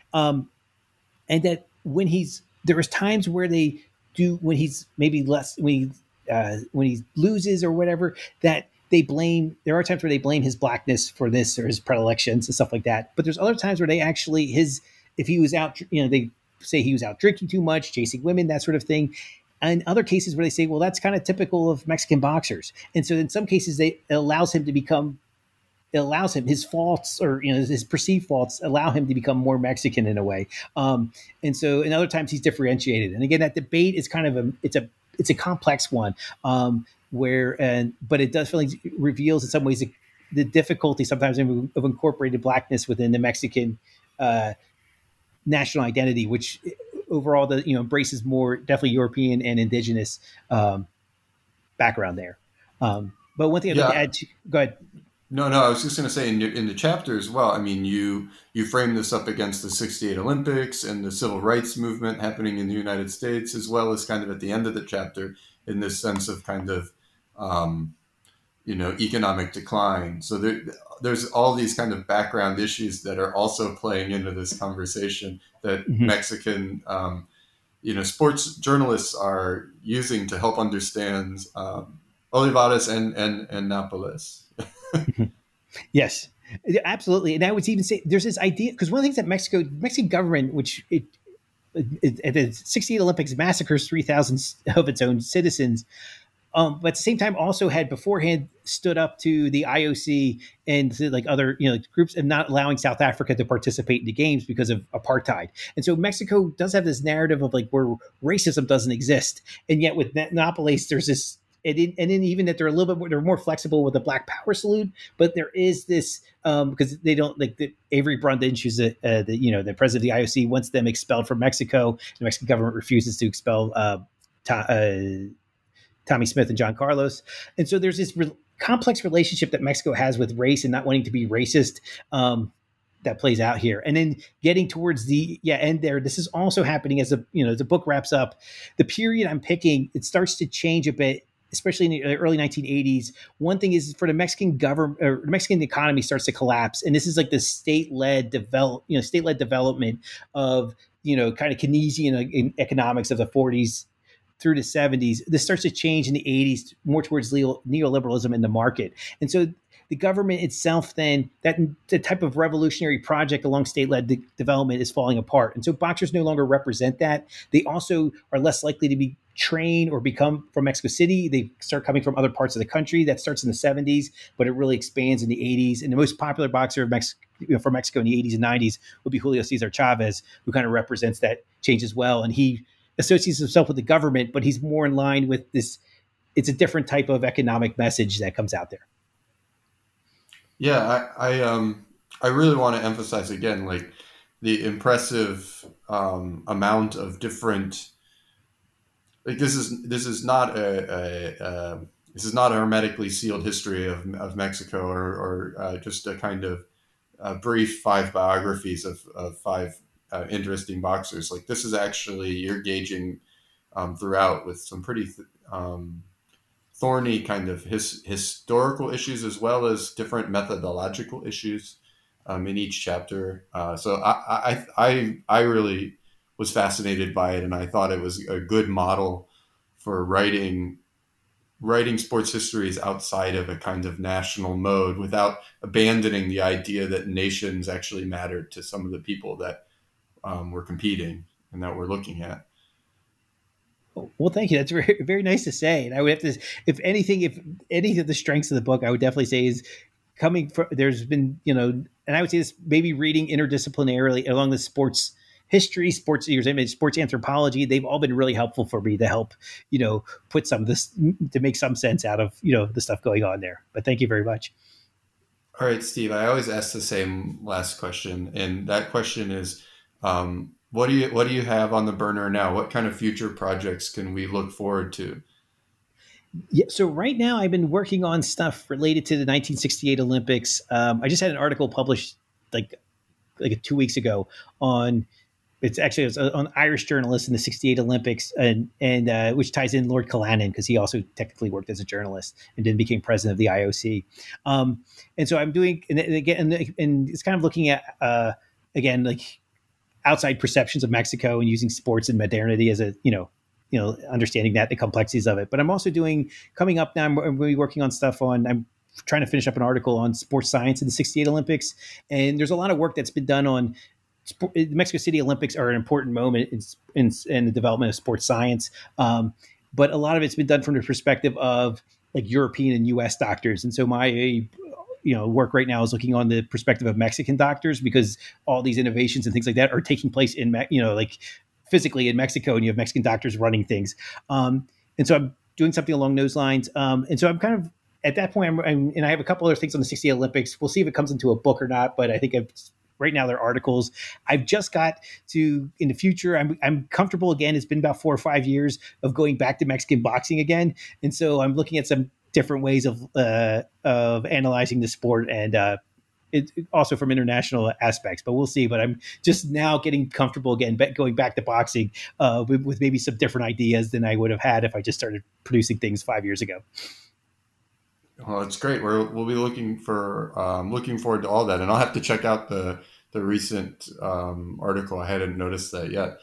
And that there was times where when he's maybe less, when he loses or whatever, that there are times where they blame his Blackness for this or his predilections and stuff like that. But there's other times where they actually, if he was out, they say he was out drinking too much, chasing women, that sort of thing. And other cases where they say, well, that's kind of typical of Mexican boxers. And so in some cases, it allows him, his faults or his perceived faults allow him to become more Mexican in a way. And so in other times he's differentiated. And again, that debate is kind of it's a complex one, but it definitely reveals in some ways the difficulty sometimes of incorporated Blackness within the Mexican national identity, which overall embraces more definitely European and indigenous background there. But one thing I'd like to add to, go ahead. No, I was just going to say in the chapter as well, you frame this up against the 68 Olympics and the civil rights movement happening in the United States, as well as kind of at the end of the chapter in this sense of kind of, economic decline. So there's all these kind of background issues that are also playing into this conversation that Mexican, sports journalists are using to help understand Olivares and Nopales. Yes, absolutely. And I would even say there's this idea, because one of the things that Mexican government, which at the 68 Olympics massacres 3,000 of its own citizens, but at the same time also had beforehand stood up to the IOC and to other groups and not allowing South Africa to participate in the games because of apartheid. And so Mexico does have this narrative of where racism doesn't exist, and yet with Nopales there's this. And then even that they're a little bit more, they're more flexible with the Black Power salute, but there is this because they don't Avery Brundage, who's the president of the IOC, wants them expelled from Mexico. The Mexican government refuses to expel Tommy Smith and John Carlos, and so there's this complex relationship that Mexico has with race and not wanting to be racist. That plays out here, and then getting towards the end there. This is also happening as the book wraps up. The period I'm picking, it starts to change a bit, especially in the early 1980s. One thing is for the Mexican government, or the Mexican economy starts to collapse. And this is the state-led development of, kind of Keynesian economics of the 40s through the 70s. This starts to change in the 80s more towards neoliberalism in the market. And so the government itself then, the type of revolutionary project along state-led development is falling apart. And so boxers no longer represent that. They also are less likely to be trained or become from Mexico City. They start coming from other parts of the country. That starts in the 70s, but it really expands in the 80s. And the most popular boxer from Mexico in the 80s and 90s would be Julio Cesar Chavez, who kind of represents that change as well. And he associates himself with the government, but he's more in line with this. It's a different type of economic message that comes out there. Yeah, I really want to emphasize again, the impressive amount of different. This is not a hermetically sealed history of Mexico or just a kind of brief 5 biographies of 5 interesting boxers. This is actually, you're gauging throughout with some pretty thorny kind of historical issues as well as different methodological issues in each chapter. So I really was fascinated by it, and I thought it was a good model for writing sports histories outside of a kind of national mode without abandoning the idea that nations actually mattered to some of the people that were competing and that we're looking at. Well, thank you. That's very, very nice to say. And I would have to, if anything, if any of the strengths of the book, I would definitely say is coming from, there's been, and I would say this, maybe reading interdisciplinarily along the sports history, sports anthropology. They've all been really helpful for me to help, put some of this, to make some sense out of, the stuff going on there. But thank you very much. All right, Steve, I always ask the same last question. And that question is, what do you have on the burner now? What kind of future projects can we look forward to? Yeah, so right now I've been working on stuff related to the 1968 Olympics. I just had an article published like 2 weeks ago on an Irish journalist in the 68 Olympics, and which ties in Lord Callanan because he also technically worked as a journalist and then became president of the IOC. And so I'm doing, and it's kind of looking at again like outside perceptions of Mexico and using sports and modernity as a understanding that the complexities of it. But I'm also coming up now, I'm going to be working on stuff I'm trying to finish up an article on sports science in the 68 Olympics. And there's a lot of work that's been done on the Mexico City Olympics are an important moment in the development of sports science. But a lot of it's been done from the perspective of like European and US doctors. And so my work right now is looking on the perspective of Mexican doctors, because all these innovations and things like that are taking place in, like physically in Mexico, and you have Mexican doctors running things. And so I'm doing something along those lines. And so I'm kind of at that point, and I have a couple other things on the 68 Olympics. We'll see if it comes into a book or not, but I think right now they're articles. I've just got to, in the future, I'm comfortable again. It's been about 4 or 5 years of going back to Mexican boxing again. And so I'm looking at some different ways of analyzing the sport, and it also from international aspects, but we'll see. But I'm just now getting comfortable again, going back to boxing with maybe some different ideas than I would have had if I just started producing things 5 years ago. Well, it's great. We'll be looking forward to all that, and I'll have to check out the recent article. I hadn't noticed that yet.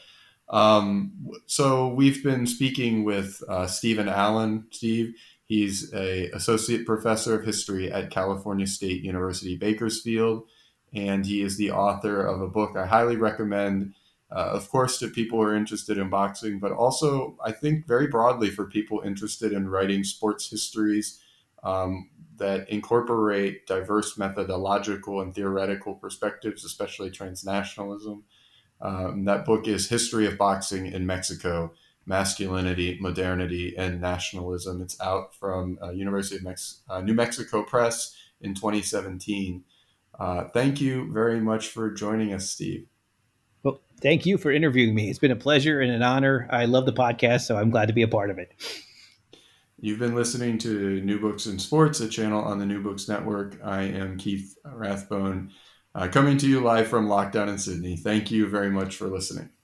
So we've been speaking with Stephen Allen. Steve, he's a associate professor of history at California State University, Bakersfield, and he is the author of a book I highly recommend, of course, to people who are interested in boxing, but also I think very broadly for people interested in writing sports histories that incorporate diverse methodological and theoretical perspectives, especially transnationalism. That book is History of Boxing in Mexico: Masculinity, Modernity, and Nationalism. It's out from University of New Mexico Press in 2017. Thank you very much for joining us, Steve. Well, thank you for interviewing me. It's been a pleasure and an honor. I love the podcast, so I'm glad to be a part of it. You've been listening to New Books in Sports, a channel on the New Books Network. I am Keith Rathbone, coming to you live from lockdown in Sydney. Thank you very much for listening.